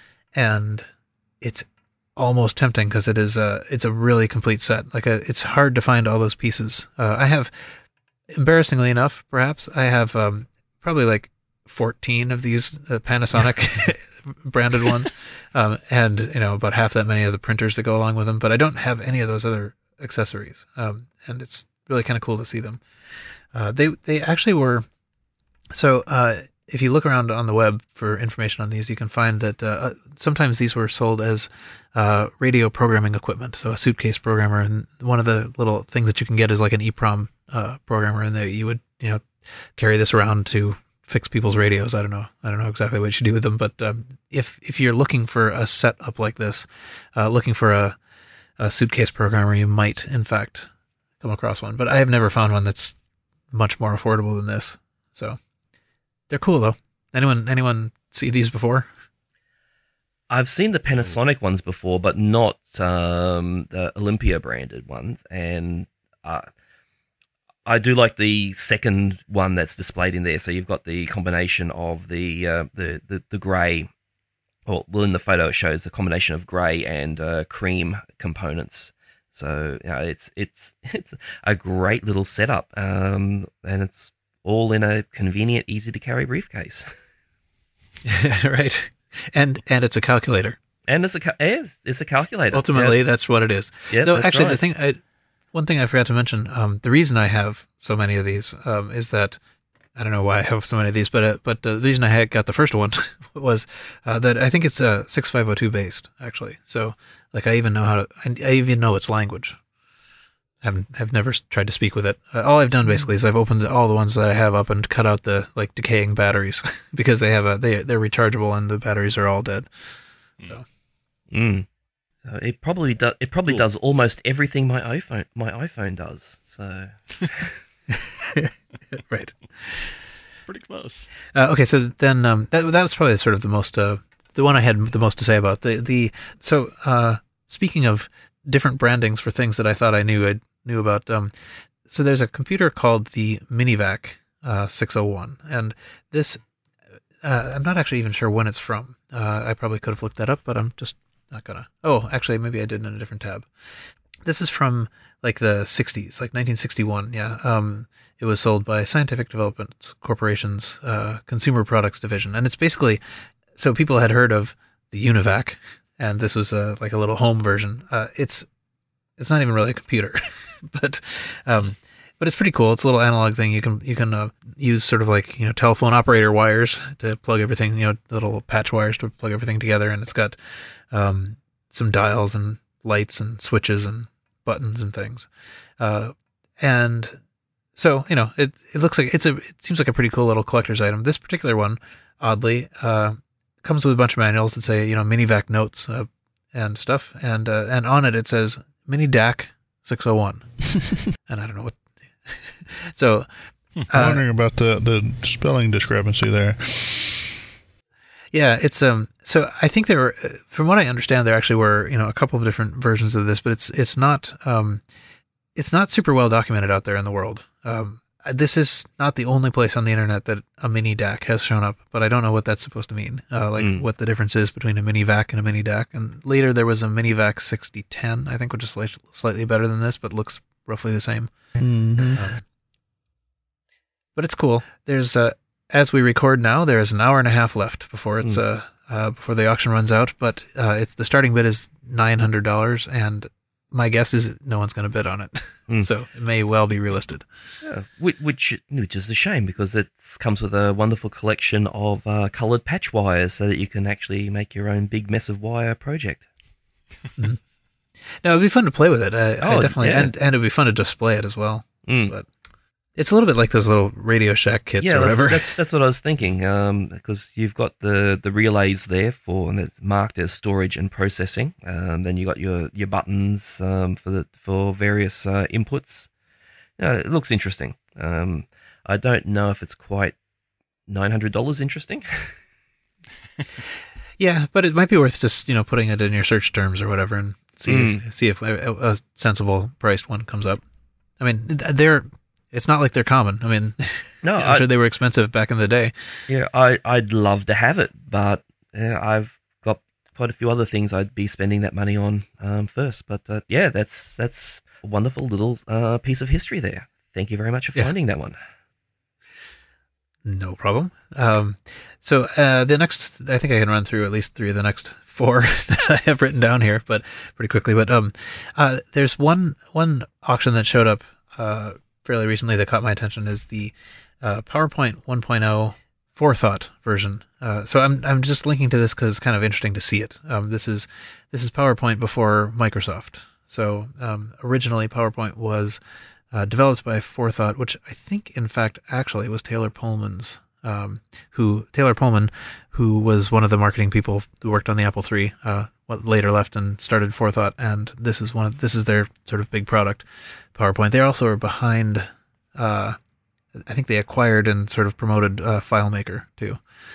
And it's almost tempting because it is a it's a really complete set. Like a, it's hard to find all those pieces. Uh, I have, embarrassingly enough, perhaps I have um, probably like fourteen of these uh, Panasonic branded ones, um, and you know about half that many of the printers that go along with them. But I don't have any of those other accessories, um, and it's really kind of cool to see them. Uh, they they actually were so. Uh, if you look around on the web for information on these, you can find that uh, sometimes these were sold as uh, radio programming equipment, so a suitcase programmer. And one of the little things that you can get is like an EEPROM uh, programmer, and that you would you know carry this around to fix people's radios. I don't know. I don't know exactly what you should do with them, but um, if if you're looking for a setup like this, uh, looking for a, a suitcase programmer, you might in fact come across one. But I have never found one that's much more affordable than this. So. They're cool though. Anyone anyone see these before? I've seen the Panasonic ones before, but not um, the Olympia branded ones. And uh, I do like the second one that's displayed in there. So you've got the combination of the uh, the, the the grey, or well, in the photo it shows the combination of grey and uh, cream components. So you know, it's it's it's a great little setup, um, and it's all in a convenient, easy-to-carry briefcase. Right. And and it's a calculator. And it's a, ca- it's, it's a calculator. Ultimately, yep. that's what it is. Yep, Though, that's actually, right. the thing, I, one thing I forgot to mention, um, the reason I have so many of these um, is that, I don't know why I have so many of these, but uh, but uh, the reason I had got the first one was uh, that I think it's uh, sixty-five oh two based, actually. So, like, I even know how to, I, I even know its language. I've have never tried to speak with it. Uh, all I've done basically is I've opened all the ones that I have up and cut out the like decaying batteries because they have a they they're rechargeable and the batteries are all dead. So. Mm. So it probably does. It probably Cool. does almost everything my iPhone my iPhone does. So. Right. Pretty close. Uh, okay, so then um, that that was probably sort of the most uh, the one I had the most to say about the the so uh, speaking of different brandings for things that I thought I knew I knew about. Um, so there's a computer called the Minivac uh, six oh one, and this uh, I'm not actually even sure when it's from. Uh, I probably could have looked that up, but I'm just not gonna. Oh, actually, maybe I did in a different tab. This is from like the sixties, like nineteen sixty-one. Yeah. Um, it was sold by Scientific Development Corporation's uh, Consumer Products Division, and it's basically so people had heard of the UNIVAC, and this was a like a little home version. Uh, it's it's not even really a computer, but um, but it's pretty cool. It's a little analog thing. You can you can uh, use sort of like you know telephone operator wires to plug everything, you know, little patch wires to plug everything together, and it's got um, some dials and lights and switches and buttons and things. Uh, and so you know it it looks like it's a it seems like a pretty cool little collector's item. This particular one, oddly, uh, comes with a bunch of manuals that say you know Minivac notes uh, and stuff, and uh, and on it it says Mini D A C six oh one, and I don't know what. So, I'm uh, wondering about the, the spelling discrepancy there. yeah, it's um. So I think there were, from what I understand, there actually were you know a couple of different versions of this, but it's it's not um, it's not super well documented out there in the world. Um, this is not the only place on the internet that a mini D A C has shown up, but I don't know what that's supposed to mean. Uh, like Mm. what the difference is between a mini V A C and a mini D A C. And later there was a mini V A C sixty ten, I think, which is slight- slightly better than this, but looks roughly the same. Mm-hmm. Um, but it's cool. There's uh, as we record now, there is an hour and a half left before it's uh, uh before the auction runs out. But uh, it's the starting bid is nine hundred dollars, and my guess is no one's going to bid on it. Mm. So it may well be relisted. Yeah, which, which which is a shame because it comes with a wonderful collection of uh, coloured patch wires so that you can actually make your own big mess of wire project. No, it'd be fun to play with it. I, I Oh, definitely, yeah. and and it'd be fun to display it as well. Mm. But it's a little bit like those little Radio Shack kits Yeah, or that's, whatever. that's that's what I was thinking. Um, because you've got the, the relays there for, and it's marked as storage and processing. Um, then you got your, your buttons um, for the for various uh, inputs. Yeah, it looks interesting. Um, I don't know if it's quite nine hundred dollars interesting. Yeah, but it might be worth just you know putting it in your search terms or whatever and see Mm. if, see if a, a sensible priced one comes up. I mean, they're it's not like they're common. I mean, No, I'm I, sure they were expensive back in the day. yeah, I I'd love to have it, but yeah, I've got quite a few other things I'd be spending that money on um, first. But uh, yeah, that's that's a wonderful little uh, piece of history there. Thank you very much for Yeah. finding that one. No problem. Um, so uh, the next, I think I can run through at least three of the next four that I have written down here, but pretty quickly. But um, uh, there's one one auction that showed up uh, fairly recently that caught my attention is the uh, PowerPoint one point oh Forethought version. Uh, so I'm I'm just linking to this because it's kind of interesting to see it. Um, this is this is PowerPoint before Microsoft. So um, originally PowerPoint was uh, developed by Forethought, which I think, in fact, actually was Taylor Pullman's, um, who Taylor Pullman, who was one of the marketing people who worked on the Apple three, uh, what later left and started Forethought, and this is one of this is their sort of big product, PowerPoint. They also are behind, uh, I think they acquired and sort of promoted uh, FileMaker too.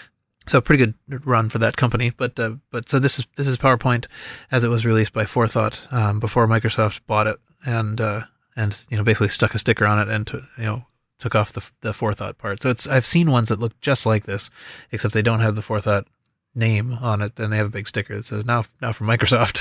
So pretty good run for that company, but uh, but so this is this is PowerPoint as it was released by Forethought um, before Microsoft bought it and uh, and you know basically stuck a sticker on it and to, you know took off the the Forethought part. So it's I've seen ones that look just like this, except they don't have the Forethought name on it, and they have a big sticker that says now now from Microsoft.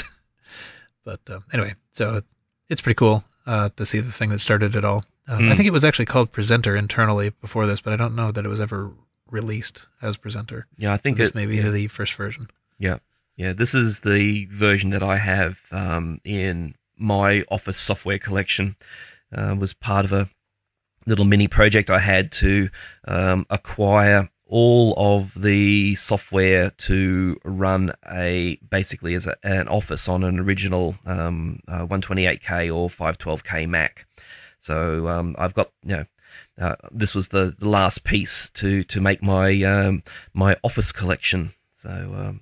But uh, anyway, so it, it's pretty cool uh, to see the thing that started it all. Um, Hmm. I think it was actually called Presenter internally before this, but I don't know that it was ever released as Presenter. Yeah, I think This it, may be yeah. the first version. Yeah, yeah. This is the version that I have um, in my Office software collection. Uh, was part of a little mini project I had to um, acquire all of the software to run a basically as a, an Office on an original um, uh, one twenty-eight K or five twelve K Mac. So um, I've got you know. Uh, this was the, the last piece to, to make my um, my Office collection. So um,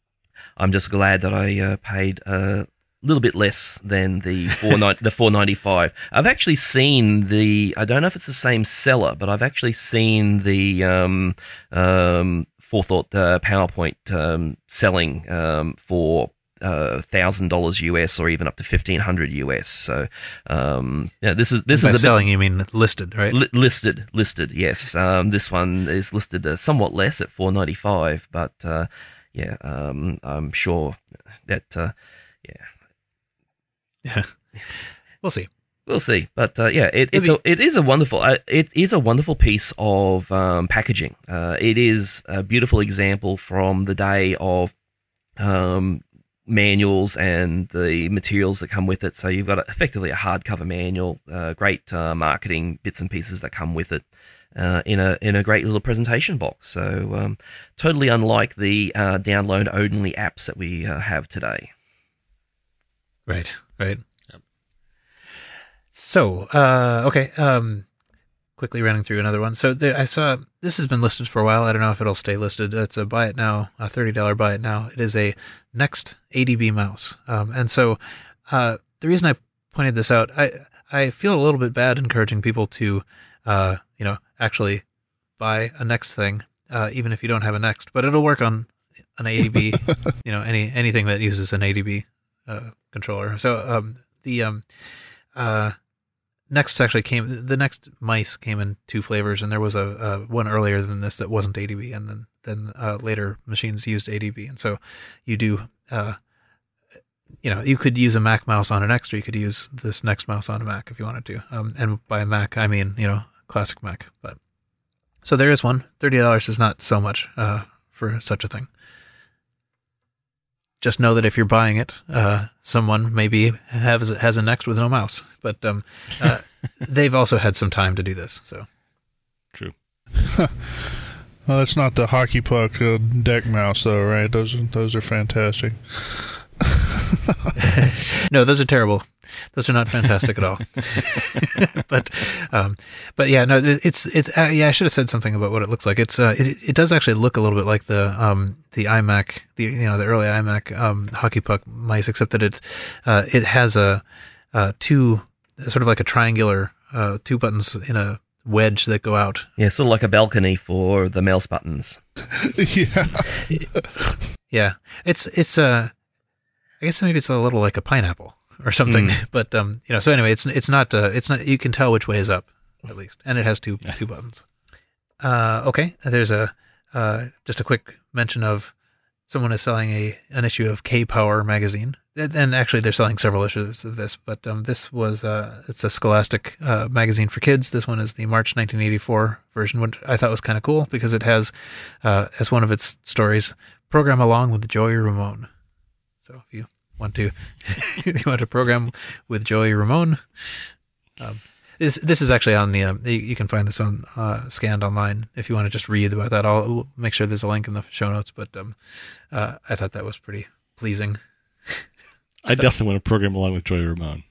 I'm just glad that I uh, paid a little bit less than the four the four ninety-five. I've actually seen the I don't know if it's the same seller, but I've actually seen the um, um, Forethought uh, PowerPoint um, selling um, for uh, thousand dollars U S or even up to fifteen hundred U S. So um, yeah, this is this By is a bit, selling, you mean listed, right? Li- listed, listed, yes. Um, this one is listed uh, somewhat less at four ninety-five, but uh, yeah, um, I'm sure that uh, yeah, Yeah, we'll see. we'll see. But uh, yeah, it, it's Maybe- a, it is a wonderful uh, it is a wonderful piece of um, packaging. Uh, it is a beautiful example from the day of um, manuals and the materials that come with it. So you've got a, effectively a hardcover manual, uh, great uh, marketing bits and pieces that come with it. Uh, in a in a great little presentation box, so um, totally unlike the uh, download only apps that we uh, have today. Right, right. So, uh, okay, um, quickly running through another one. So there, I saw, this has been listed for a while. I don't know if it'll stay listed. It's a buy it now, a thirty dollars buy it now. It is a Next A D B mouse. Um, and so uh, the reason I pointed this out, I, I feel a little bit bad encouraging people to, uh, you know, actually buy a Next thing, uh, even if you don't have a Next. But it'll work on an A D B, you know, any anything that uses an A D B uh, controller. So um, the um, uh, Next actually came. The Next mice came in two flavors, and there was a, a one earlier than this that wasn't A D B, and then then uh, later machines used A D B, and so you do. Uh, you know, you could use a Mac mouse on an Next, or you could use this Next mouse on a Mac if you wanted to. Um, and by Mac, I mean you know classic Mac. But so there is one. Thirty dollars is not so much uh, for such a thing. Just know that if you're buying it, uh, someone maybe has has a Next with no mouse. But um, uh, they've also had some time to do this. So True. Well, that's not the hockey puck uh, deck mouse, though, right? Those those are fantastic. no, those are terrible. Those are not fantastic at all. but, um, but yeah, no, it's it's uh, yeah. I should have said something about what it looks like. It's uh, it it does actually look a little bit like the um the iMac, the you know the early iMac um hockey puck mice, except that it's uh it has a uh two sort of like a triangular uh two buttons in a wedge that go out. Yeah, sort of like a balcony for the mouse buttons. Yeah. Yeah, it's it's uh, I guess maybe it's a little like a pineapple or something. Mm. But um, you know, so anyway, it's it's not uh, it's not. You can tell which way is up at least, and it has two two buttons. Uh, okay, there's a uh, just a quick mention of someone is selling a an issue of K-Power magazine, and, and actually they're selling several issues of this. But um, this was uh, it's a Scholastic uh, magazine for kids. This one is the March nineteen eighty-four version, which I thought was kind of cool because it has uh, as one of its stories, program along with Joey Ramone. So if you want to, if you want to program with Joey Ramone, um, this this is actually on the. Um, you, you can find this on uh, scanned online if you want to just read about that. I'll we'll make sure there's a link in the show notes. But um, uh, I thought that was pretty pleasing. I definitely want to program along with Joey Ramone.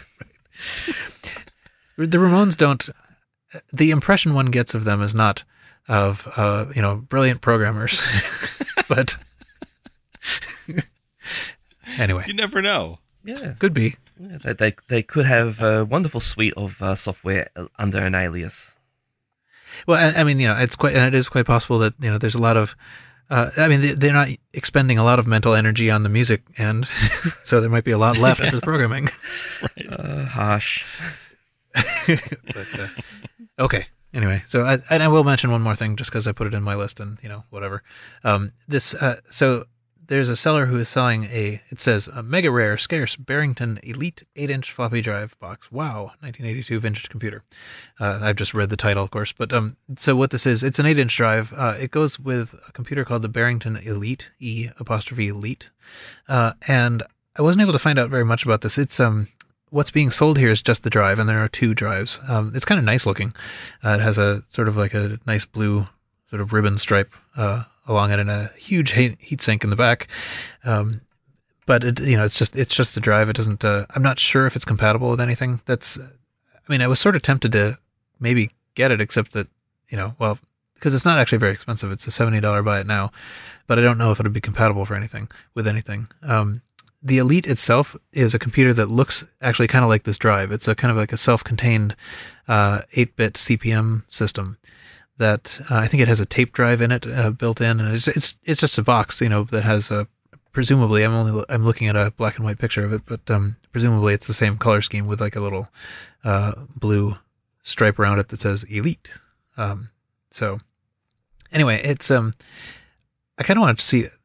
The Ramones don't. The impression one gets of them is not of uh, you know brilliant programmers, but. Anyway, You never know. Yeah, could be. yeah they, they they could have a wonderful suite of uh, software under an alias. Well, I, I mean, you know, it's quite, and it is quite possible that you know, there's a lot of. Uh, I mean, they, they're not expending a lot of mental energy on the music end, so there might be a lot left for the programming. Right. Uh, harsh. but, uh, okay. Anyway, so I and I will mention one more thing just because I put it in my list, and you know, whatever. Um, this uh, so. There's a seller who is selling a, it says, a mega rare, scarce Barrington Elite eight inch floppy drive box. Wow, nineteen eighty-two vintage computer. Uh, I've just read the title, of course. But um, so what this is, it's an eight inch drive. Uh, it goes with a computer called the Barrington Elite, E apostrophe Elite. Uh, and I wasn't able to find out very much about this. It's um, what's being sold here is just the drive, and there are two drives. Um, it's kind of nice looking. Uh, it has a sort of like a nice blue sort of ribbon stripe uh, along it, and a huge heat sink in the back. Um, but it, you know, it's just it's just the drive. It doesn't. Uh, I'm not sure if it's compatible with anything. That's. I mean, I was sort of tempted to maybe get it, except that you know, well, because it's not actually very expensive. It's a seventy dollars buy it now, but I don't know if it'll be compatible for anything with anything. Um, the Elite itself is a computer that looks actually kind of like this drive. It's a kind of like a self-contained uh, eight bit C P M system. That uh, I think it has a tape drive in it uh, built in, and it's, it's it's just a box, you know, that has a presumably I'm only I'm looking at a black and white picture of it, but um, presumably it's the same color scheme with like a little uh, blue stripe around it that says Elite. Um, so anyway, it's um I kind of wanted to see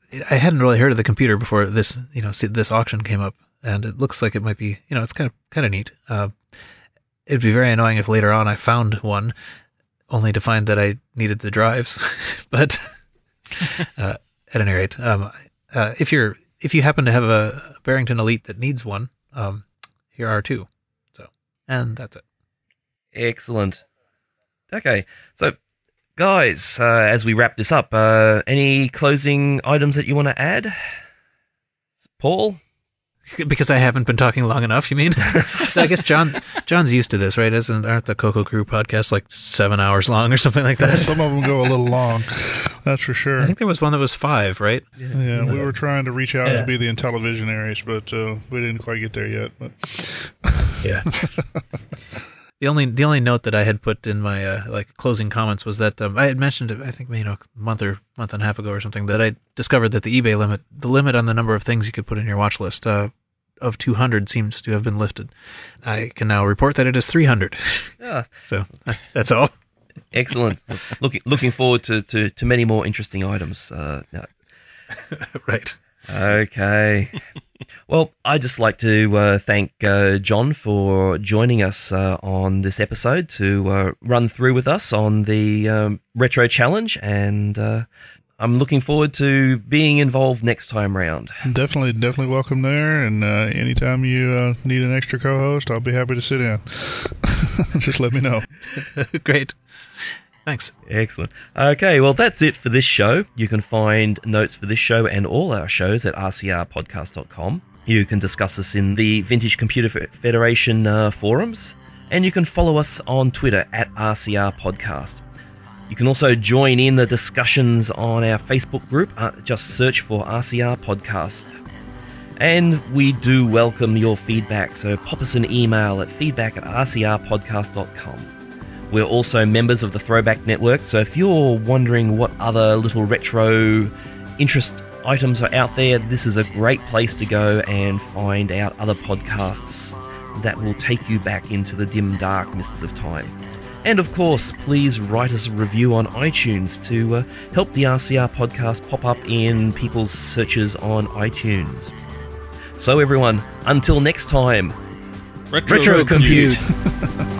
I hadn't really heard of the computer before this, you know, this auction came up, and it looks like it might be, you know, it's kind of kind of neat. Uh, it'd be very annoying if later on I found one, only to find that I needed the drives. But uh, at any rate, um, uh, if you're if you happen to have a Barrington Elite that needs one, um, here are two. So, and that's it. Excellent. Okay, so guys, uh, as we wrap this up, uh, any closing items that you want to add? Paul? Because I haven't been talking long enough, you mean? I guess John John's used to this, right? Isn't aren't the Coco Crew podcasts like seven hours long or something like that? Some of them go a little long, that's for sure. I think there was one that was five, right? Yeah, yeah we were trying to reach out yeah. and be the Intellivisionaries, but uh, we didn't quite get there yet. But yeah. The only the only note that I had put in my uh, like closing comments was that um, I had mentioned, I think you know a month or month and a half ago or something, that I discovered that the eBay limit, the limit on the number of things you could put in your watch list uh, of two hundred seems to have been lifted. I can now report that it is three hundred. Yeah. So that's all. Excellent. Looking looking forward to, to, to many more interesting items. Uh, no. Right. Okay. Well, I'd just like to uh, thank uh, John for joining us uh, on this episode to uh, run through with us on the um, Retro Challenge, and uh, I'm looking forward to being involved next time round. Definitely, definitely welcome there, and uh, anytime you uh, need an extra co-host, I'll be happy to sit in. Just let me know. Great. Thanks. Excellent. Okay, well, that's it for this show. You can find notes for this show and all our shows at r c r podcast dot com. You can discuss us in the Vintage Computer Federation uh, forums, and you can follow us on Twitter at R C R Podcast. You can also join in the discussions on our Facebook group. Uh, just search for R C R Podcast. And we do welcome your feedback, so pop us an email at feedback at r c r podcast dot com. We're also members of the Throwback Network, so if you're wondering what other little retro interest items are out there, this is a great place to go and find out other podcasts that will take you back into the dim, dark mists of time. And of course, please write us a review on iTunes to uh, help the R C R podcast pop up in people's searches on iTunes. So everyone, until next time, Retro, Retro Compute. Compute.